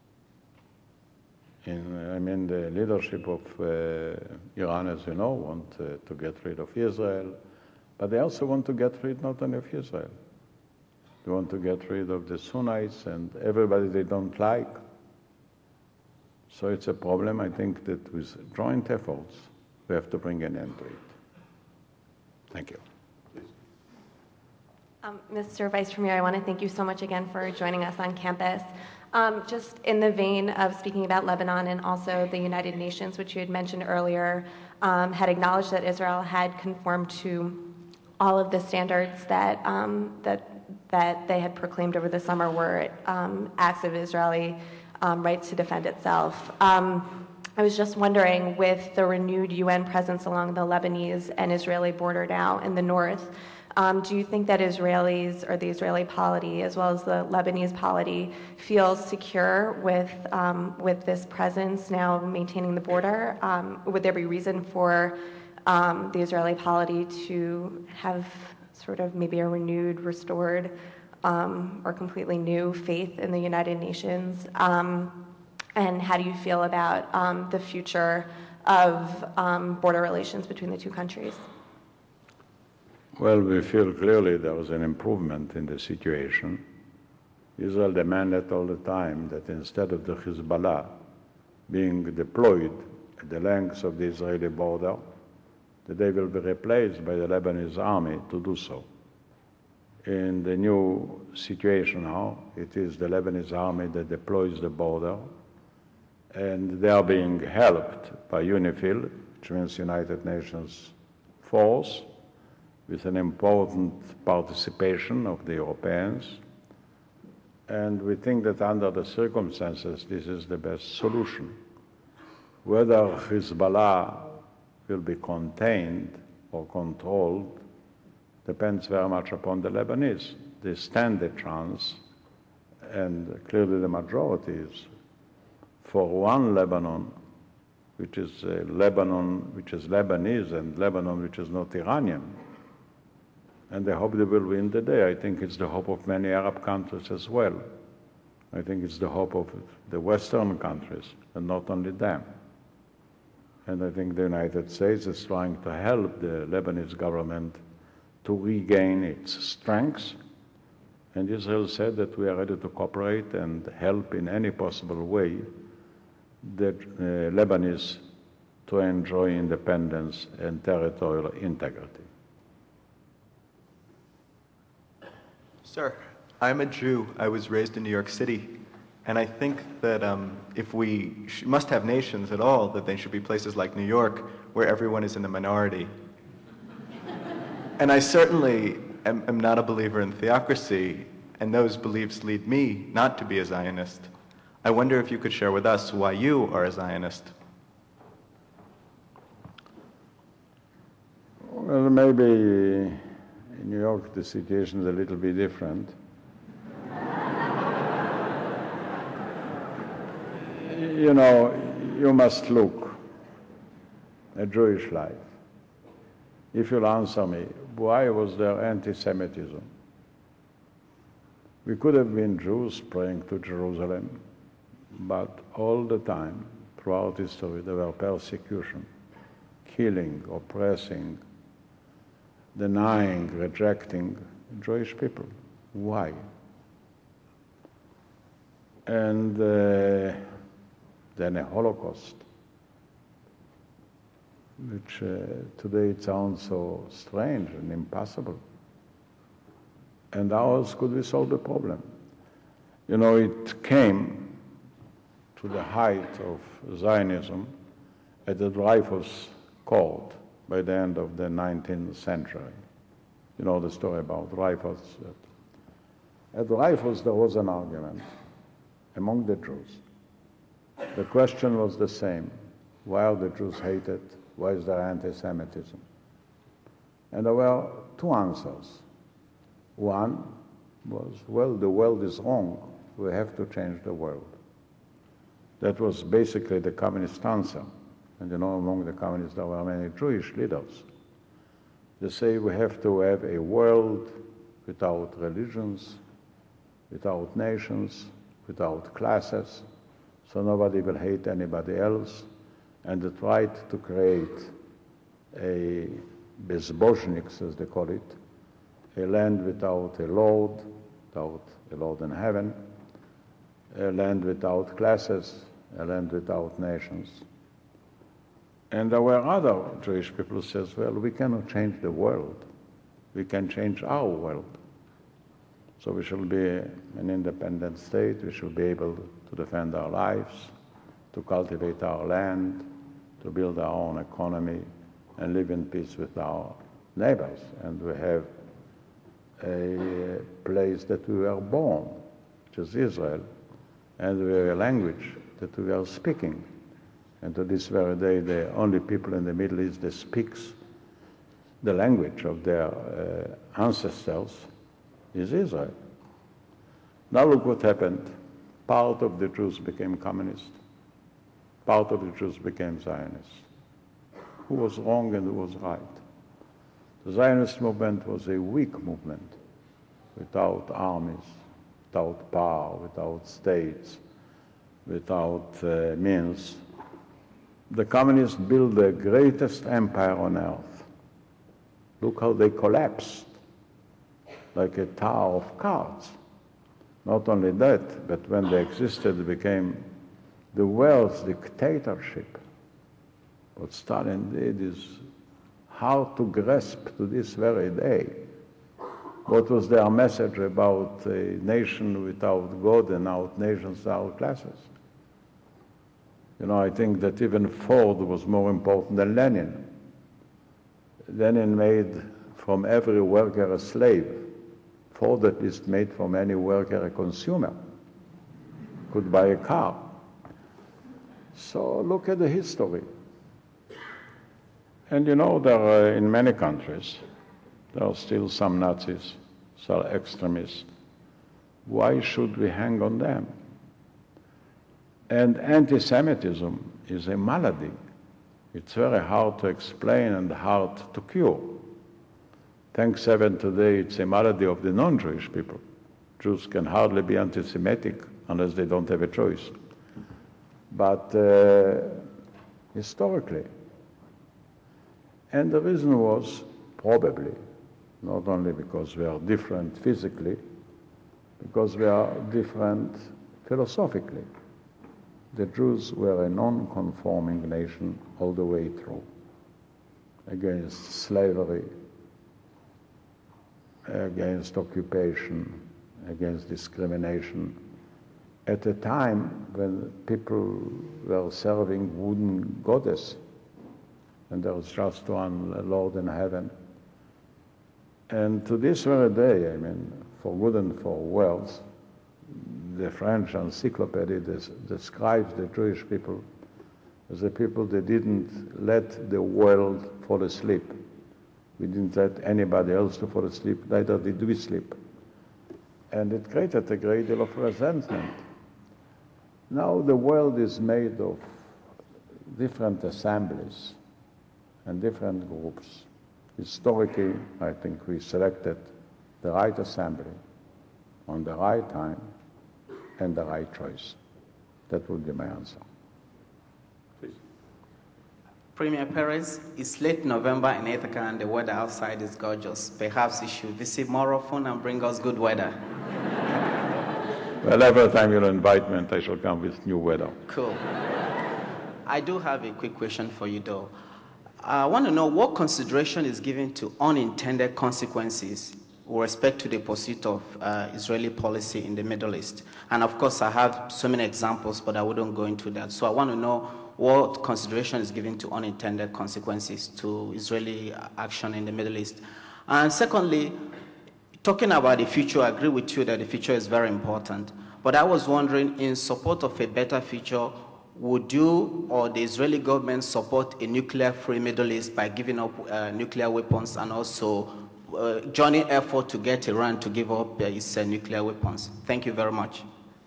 The leadership of Iran, as you know, want to get rid of Israel, but they also want to get rid not only of Israel. They want to get rid of the Sunnites and everybody they don't like. So it's a problem, I think, that with joint efforts, we have to bring an end to it. Thank you. Mr. Vice Premier, I want to thank you so much again for joining us on campus. Just in the vein of speaking about Lebanon and also the United Nations, which you had mentioned earlier, had acknowledged that Israel had conformed to all of the standards that they had proclaimed over the summer were acts of Israeli right to defend itself. I was just wondering, with the renewed UN presence along the Lebanese and Israeli border now in the north, Do you think that Israelis or the Israeli polity, as well as the Lebanese polity, feel secure with this presence now maintaining the border? Would there be reason for the Israeli polity to have sort of maybe a renewed, restored, or completely new faith in the United Nations? And how do you feel about the future of border relations between the two countries? Well, we feel clearly there was an improvement in the situation. Israel demanded all the time that instead of the Hezbollah being deployed at the length of the Israeli border, that they will be replaced by the Lebanese army to do so. In the new situation now, it is the Lebanese army that deploys the border, and they are being helped by UNIFIL, which means United Nations force, with an important participation of the Europeans. And we think that under the circumstances, this is the best solution. Whether Hezbollah will be contained or controlled depends very much upon the Lebanese. They stand a chance, and clearly the majority is for one Lebanon, which is Lebanon which is Lebanese, and Lebanon which is not Iranian. And I hope they will win the day. I think it's the hope of many Arab countries as well. I think it's the hope of the Western countries, and not only them. And I think the United States is trying to help the Lebanese government to regain its strengths. And Israel said that we are ready to cooperate and help in any possible way the Lebanese to enjoy independence and territorial integrity. Sir, I'm a Jew. I was raised in New York City. And I think that if we must have nations at all, that they should be places like New York, where everyone is in the minority. And I certainly am not a believer in theocracy, and those beliefs lead me not to be a Zionist. I wonder if you could share with us why you are a Zionist. Well, maybe in New York the situation is a little bit different. You know, you must look at Jewish life. If you'll answer me, why was there anti-Semitism? We could have been Jews praying to Jerusalem, but all the time, throughout history, there were persecution, killing, oppressing, denying, rejecting Jewish people. Why? And then a Holocaust, which today it sounds so strange and impossible. And how else could we solve the problem? You know, it came to the height of Zionism at the Dreyfus Court by the end of the 19th century. You know the story about Dreyfus. At Dreyfus there was an argument among the Jews. The question was the same. Why are the Jews hated? Why is there anti-Semitism? And there were two answers. One was, well, the world is wrong. We have to change the world. That was basically the communist answer. And you know, among the communists there were many Jewish leaders. They say we have to have a world without religions, without nations, without classes, so nobody will hate anybody else, and they tried to create a bezbožniks, as they call it, a land without a Lord in heaven, a land without classes, a land without nations. And there were other Jewish people who says, well, we cannot change the world. We can change our world. So we shall be an independent state. We shall be able to defend our lives, to cultivate our land, to build our own economy, and live in peace with our neighbors. And we have a place that we were born, which is Israel, and we have a language that we are speaking. And to this very day, the only people in the Middle East that speaks the language of their ancestors is Israel. Now look what happened. Part of the Jews became communist. Part of the Jews became Zionists. Who was wrong and who was right? The Zionist movement was a weak movement, without armies, without power, without states, without means. The communists built the greatest empire on earth. Look how they collapsed, like a tower of cards. Not only that, but when they existed, they became the world's dictatorship. What Stalin did is hard to grasp to this very day. What was their message about a nation without God and out nations without classes? You know, I think that even Ford was more important than Lenin. Lenin made from every worker a slave. Ford at least made from any worker a consumer, could buy a car. So look at the history. And you know, there are, in many countries, there are still some Nazis, some extremists. Why should we hang on them? And anti-Semitism is a malady. It's very hard to explain and hard to cure. Thanks heaven today it's a malady of the non-Jewish people. Jews can hardly be anti-Semitic unless they don't have a choice. But historically, and the reason was probably not only because we are different physically, because we are different philosophically. The Jews were a non-conforming nation all the way through, against slavery, against occupation, against discrimination, at a time when people were serving wooden goddess, and there was just one Lord in heaven. And to this very day, I mean, for good and for worse, the French encyclopedia describes the Jewish people as a people that didn't let the world fall asleep. We didn't let anybody else to fall asleep, neither did we sleep. And it created a great deal of resentment. Now the world is made of different assemblies and different groups. Historically, I think we selected the right assembly on the right time and the right choice. That would be my answer. Please. Premier Peres, it's late November in Ithaca and the weather outside is gorgeous. Perhaps you should visit more often and bring us good weather. Well, every time you'll invite me, I shall come with new weather. Cool. I do have a quick question for you, though. I want to know what consideration is given to unintended consequences with respect to the pursuit of Israeli policy in the Middle East. And of course, I have so many examples, but I wouldn't go into that. So I want to know what consideration is given to unintended consequences to Israeli action in the Middle East. And secondly, talking about the future, I agree with you that the future is very important. But I was wondering, in support of a better future, would you or the Israeli government support a nuclear-free Middle East by giving up nuclear weapons and also joining effort to get Iran to give up its nuclear weapons? Thank you very much.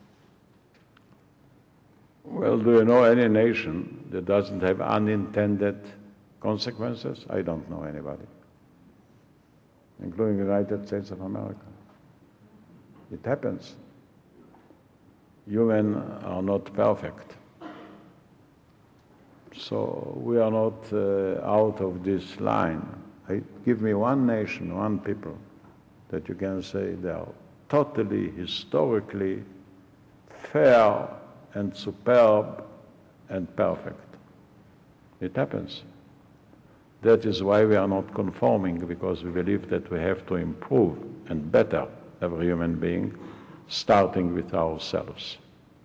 Well, do you know any nation that doesn't have unintended consequences? I don't know anybody, including the United States of America. It happens. Humans are not perfect. So we are not out of this line. Give me one nation, one people, that you can say they are totally, historically fair and superb and perfect. It happens. That is why we are not conforming, because we believe that we have to improve and better every human being, starting with ourselves.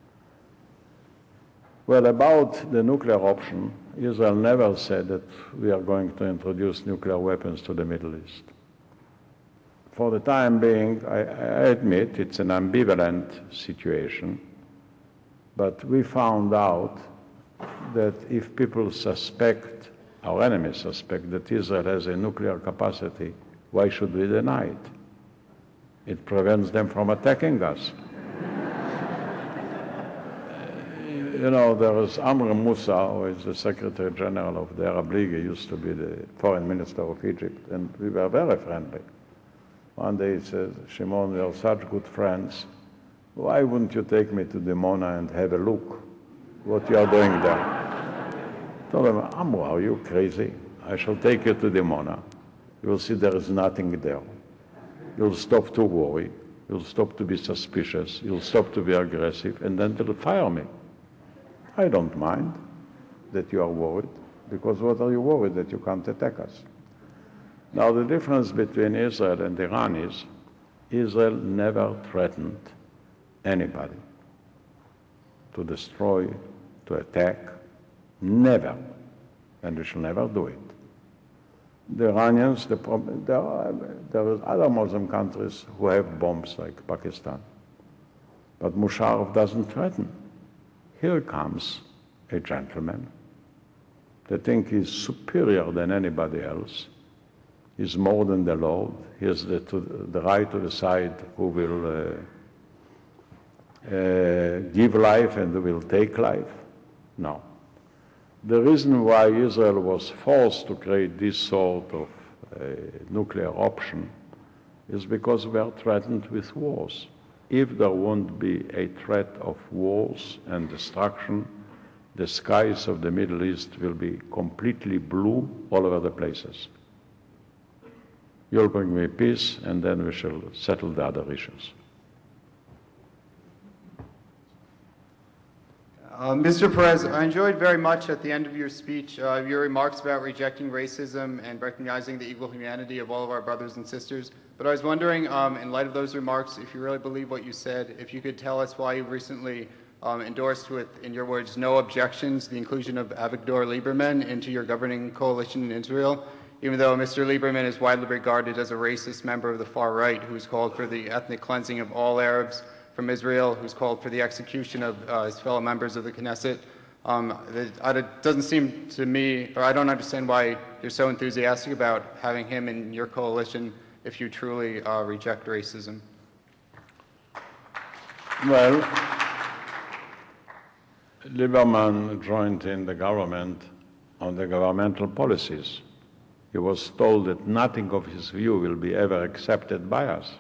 Well, about the nuclear option, Israel never said that we are going to introduce nuclear weapons to the Middle East. For the time being, I admit it's an ambivalent situation, but we found out that if people suspect our enemies suspect that Israel has a nuclear capacity, why should we deny it? It prevents them from attacking us. You know, there was Amr Moussa, who is the Secretary General of the Arab League. He used to be the Foreign Minister of Egypt, and we were very friendly. One day he says, Shimon, we are such good friends. Why wouldn't you take me to Dimona and have a look what you are doing there? I told him, Amr, are you crazy? I shall take you to Dimona. You will see there is nothing there. You'll stop to worry. You'll stop to be suspicious. You'll stop to be aggressive, and then they'll fire me. I don't mind that you are worried, because what are you worried that you can't attack us? Now, the difference between Israel and Iran is Israel never threatened anybody to destroy, to attack, never, and we shall never do it. The Iranians, there are other Muslim countries who have bombs like Pakistan, but Musharraf doesn't threaten. Here comes a gentleman that thinks he's superior than anybody else. He's more than the Lord. He has the right to decide who will give life and who will take life. No. The reason why Israel was forced to create this sort of nuclear option is because we are threatened with wars. If there won't be a threat of wars and destruction, the skies of the Middle East will be completely blue all over the places. You'll bring me peace, and then we shall settle the other issues. Mr. Peres, I enjoyed very much at the end of your speech your remarks about rejecting racism and recognizing the equal humanity of all of our brothers and sisters. But I was wondering, in light of those remarks, if you really believe what you said, if you could tell us why you recently endorsed with, in your words, no objections, the inclusion of Avigdor Lieberman into your governing coalition in Israel, even though Mr. Lieberman is widely regarded as a racist member of the far right who's called for the ethnic cleansing of all Arabs from Israel, who's called for the execution of his fellow members of the Knesset. It doesn't seem to me, or I don't understand why you're so enthusiastic about having him in your coalition if you truly reject racism. Well, Lieberman joined in the government on the governmental policies. He was told that nothing of his view will be ever accepted by us.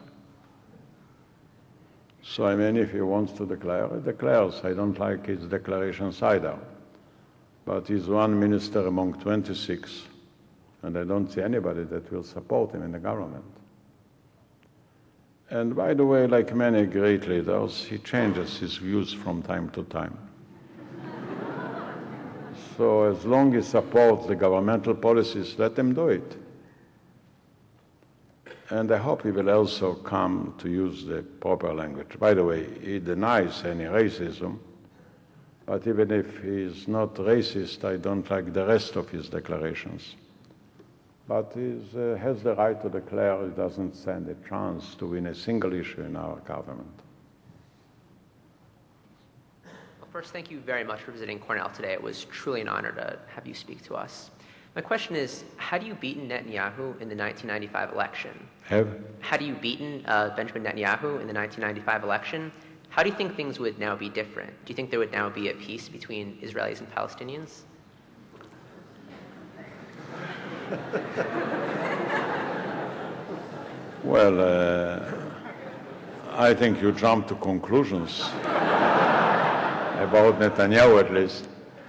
So, I mean, if he wants to declare, he declares. I don't like his declarations either. But he's one minister among 26, and I don't see anybody that will support him in the government. And by the way, like many great leaders, he changes his views from time to time. So as long as he supports the governmental policies, let him do it. And I hope he will also come to use the proper language. By the way, he denies any racism, but even if he's not racist, I don't like the rest of his declarations. But he has the right to declare he doesn't stand a chance to win a single issue in our government. Well, first, thank you very much for visiting Cornell today. It was truly an honor to have you speak to us. My question is, how do you beat Netanyahu in the 1995 election? How do you beat Benjamin Netanyahu in the 1995 election? How do you think things would now be different? Do you think there would now be a peace between Israelis and Palestinians? Well, I think you jump to conclusions about Netanyahu at least.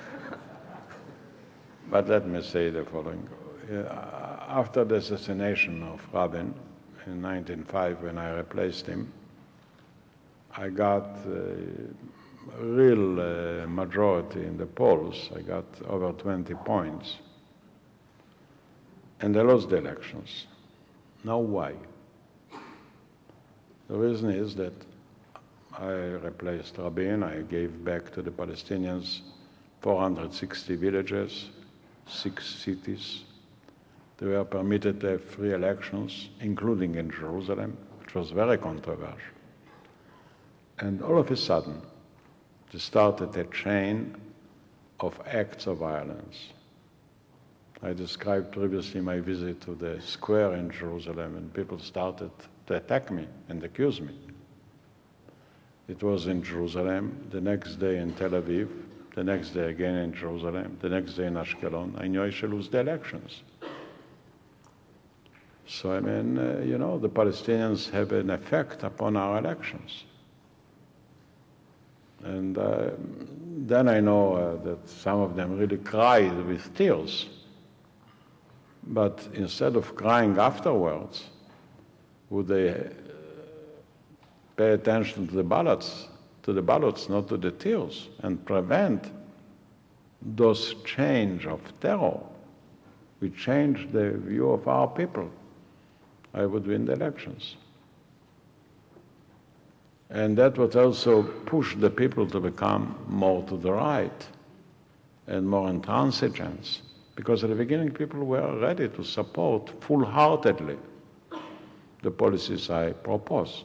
But let me say the following. After the assassination of Rabin in 1905, when I replaced him, I got a real majority in the polls. I got over 20 points. And I lost the elections. Now why? The reason is that I replaced Rabin. I gave back to the Palestinians 460 villages, 6 cities. They were permitted to have free elections, including in Jerusalem, which was very controversial. And all of a sudden, they started a chain of acts of violence. I described previously my visit to the square in Jerusalem, and people started to attack me and accuse me. It was in Jerusalem, the next day in Tel Aviv, the next day again in Jerusalem, the next day in Ashkelon. I knew I should lose the elections. So, I mean, you know, the Palestinians have an effect upon our elections. And then I know that some of them really cried with tears. But instead of crying afterwards, would they pay attention to the ballots, not to the tears, and prevent those change of terror? We change the view of our people. I would win the elections. And that would also push the people to become more to the right and more intransigent, because at the beginning people were ready to support full-heartedly the policies I proposed.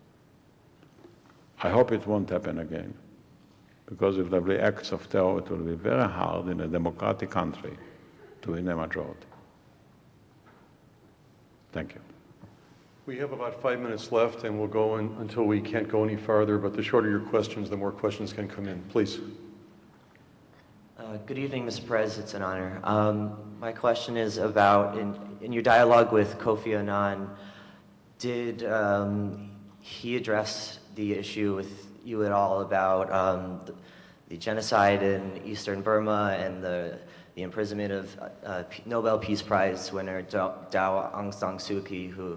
I hope it won't happen again, because if there will be acts of terror, it will be very hard in a democratic country to win a majority. Thank you. We have about 5 minutes left, and we'll go in until we can't go any farther, but the shorter your questions, the more questions can come in. Please. Good evening, Mr. Perez. It's an honor. My question is about, in your dialogue with Kofi Annan, did he address the issue with you at all about the genocide in Eastern Burma and the imprisonment of Nobel Peace Prize winner Daw Aung San Suu Kyi, who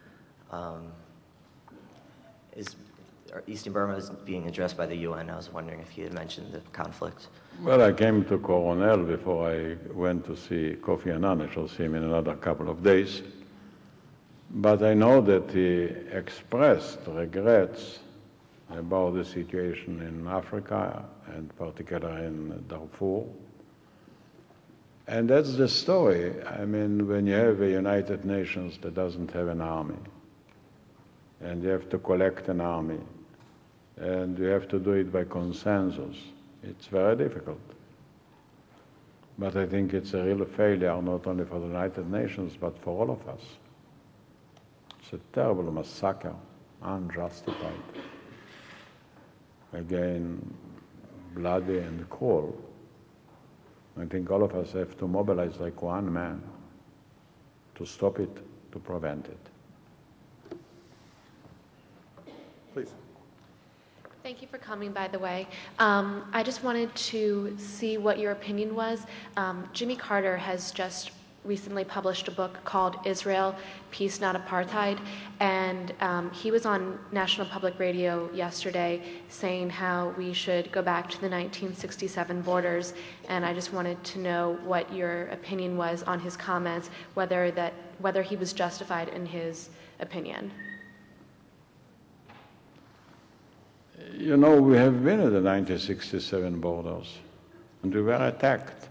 Eastern Burma is being addressed by the UN. I was wondering if he had mentioned the conflict. Well, I came to Coronel before I went to see Kofi Annan. I shall see him in another couple of days. But I know that he expressed regrets about the situation in Africa, and particularly in Darfur. And that's the story. I mean, when you have a United Nations that doesn't have an army, and you have to collect an army, and you have to do it by consensus, it's very difficult. But I think it's a real failure, not only for the United Nations, but for all of us. It's a terrible massacre, unjustified. Again, bloody and cruel. I think all of us have to mobilize like one man to stop it, to prevent it. Please. Thank you for coming, by the way. I just wanted to see what your opinion was. Jimmy Carter has just recently published a book called Israel, Peace Not Apartheid, and he was on National Public Radio yesterday saying how we should go back to the 1967 borders, and I just wanted to know what your opinion was on his comments, whether he was justified in his opinion. You know, we have been at the 1967 borders, and we were attacked.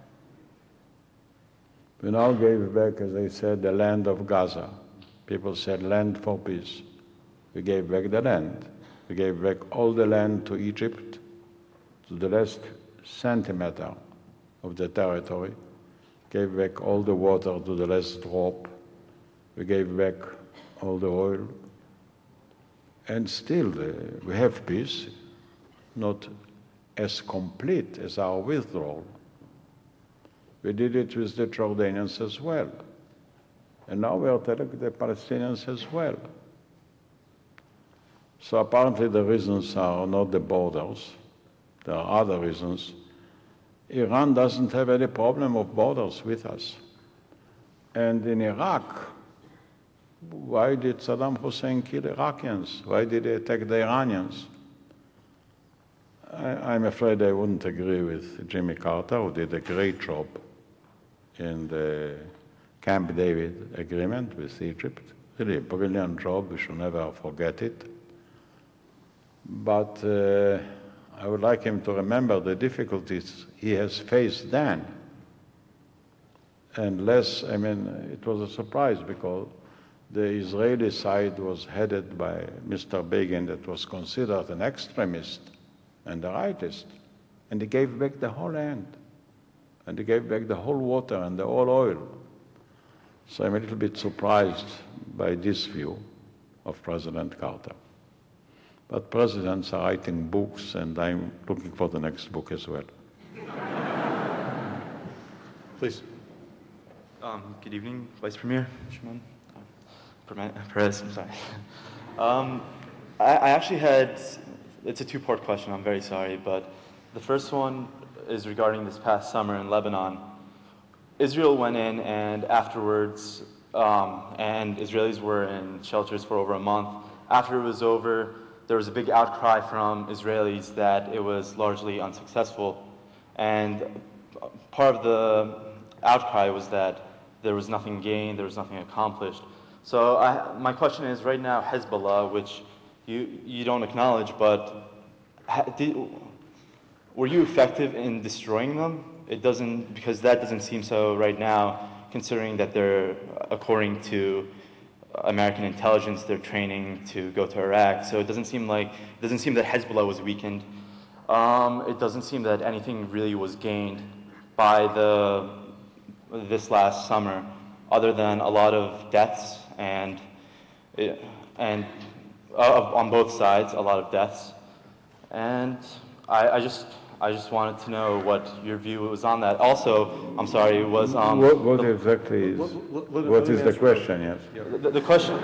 We now gave back, as I said, the land of Gaza. People said land for peace. We gave back the land. We gave back all the land to Egypt, to the last centimeter of the territory. Gave back all the water to the last drop. We gave back all the oil. And still, we have peace, not as complete as our withdrawal. We did it with the Jordanians as well. And now we are telling the Palestinians as well. So apparently the reasons are not the borders. There are other reasons. Iran doesn't have any problem of borders with us. And in Iraq, why did Saddam Hussein kill Iraqis? Why did he attack the Iranians? I'm afraid I wouldn't agree with Jimmy Carter, who did a great job in the Camp David agreement with Egypt. Really a brilliant job, we should never forget it. But I would like him to remember the difficulties he has faced then. And it was a surprise because the Israeli side was headed by Mr. Begin, that was considered an extremist and a rightist, and he gave back the whole land. and they gave back the whole water and the whole oil. So I'm a little bit surprised by this view of President Carter. But presidents are writing books, and I'm looking for the next book as well. Please. Good evening, Vice Premier Shimon. Perez, I'm sorry. I actually had, it's a two-part question, I'm very sorry, but the first one is regarding this past summer in Lebanon. Israel went in, and afterwards, and Israelis were in shelters for over a month. After it was over, there was a big outcry from Israelis that it was largely unsuccessful. And part of the outcry was that there was nothing gained, there was nothing accomplished. So my question is, right now, Hezbollah, which you don't acknowledge, but were you effective in destroying them? It doesn't, because that doesn't seem so right now, considering that they're, according to American intelligence, they're training to go to Iraq. So it doesn't seem that Hezbollah was weakened. It doesn't seem that anything really was gained by this last summer, other than a lot of deaths and on both sides, a lot of deaths. And I just wanted to know what your view was on that. Also, I'm sorry, was what exactly is what is the question? Yes. The question.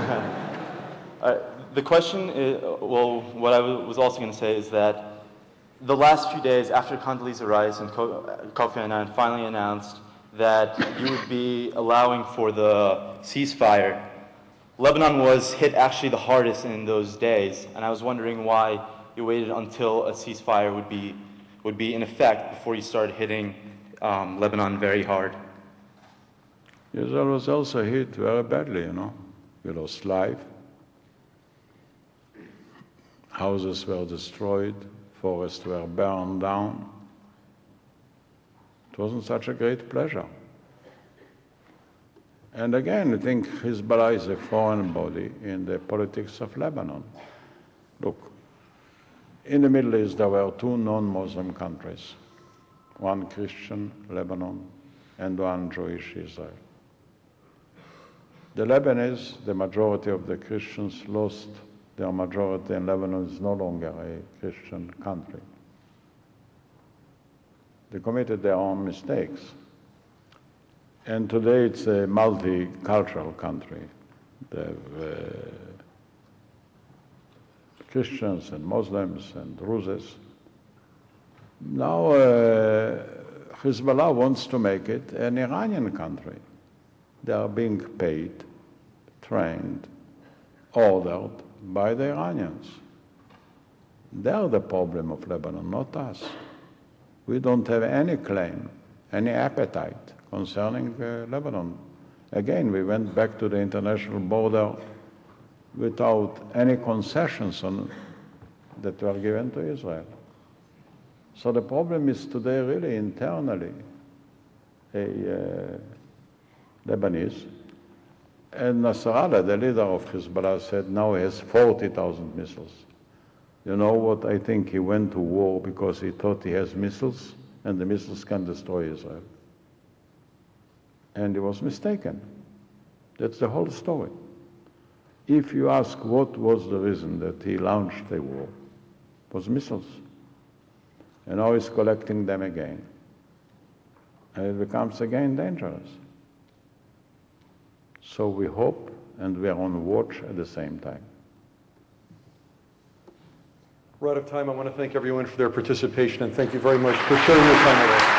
The question is, well, what I was also going to say is that the last few days after Condoleezza Rice and Kofi Annan finally announced that you would be allowing for the ceasefire, Lebanon was hit actually the hardest in those days, and I was wondering why you waited until a ceasefire would be in effect before you started hitting Lebanon very hard. Israel was also hit very badly, you know. We lost life. Houses were destroyed. Forests were burned down. It wasn't such a great pleasure. And again, I think Hezbollah is a foreign body in the politics of Lebanon. Look, in the Middle East, there were two non-Muslim countries, one Christian, Lebanon, and one Jewish, Israel. The Lebanese, the majority of the Christians, lost their majority, and Lebanon is no longer a Christian country. They committed their own mistakes. And today it's a multicultural country. There have Christians and Muslims and Druzes. Now Hezbollah wants to make it an Iranian country. They are being paid, trained, ordered by the Iranians. They are the problem of Lebanon, not us. We don't have any claim, any appetite concerning Lebanon. Again, we went back to the international border without any concessions that were given to Israel. So the problem is today really internally Lebanese. And Nasrallah, the leader of Hezbollah, said now he has 40,000 missiles. You know what? I think he went to war because he thought he has missiles, and the missiles can destroy Israel. And he was mistaken. That's the whole story. If you ask what was the reason that he launched the war, it was missiles. And now he's collecting them again. And it becomes again dangerous. So we hope, and we are on watch at the same time. We're out of time. I want to thank everyone for their participation, and thank you very much for sharing your time with us.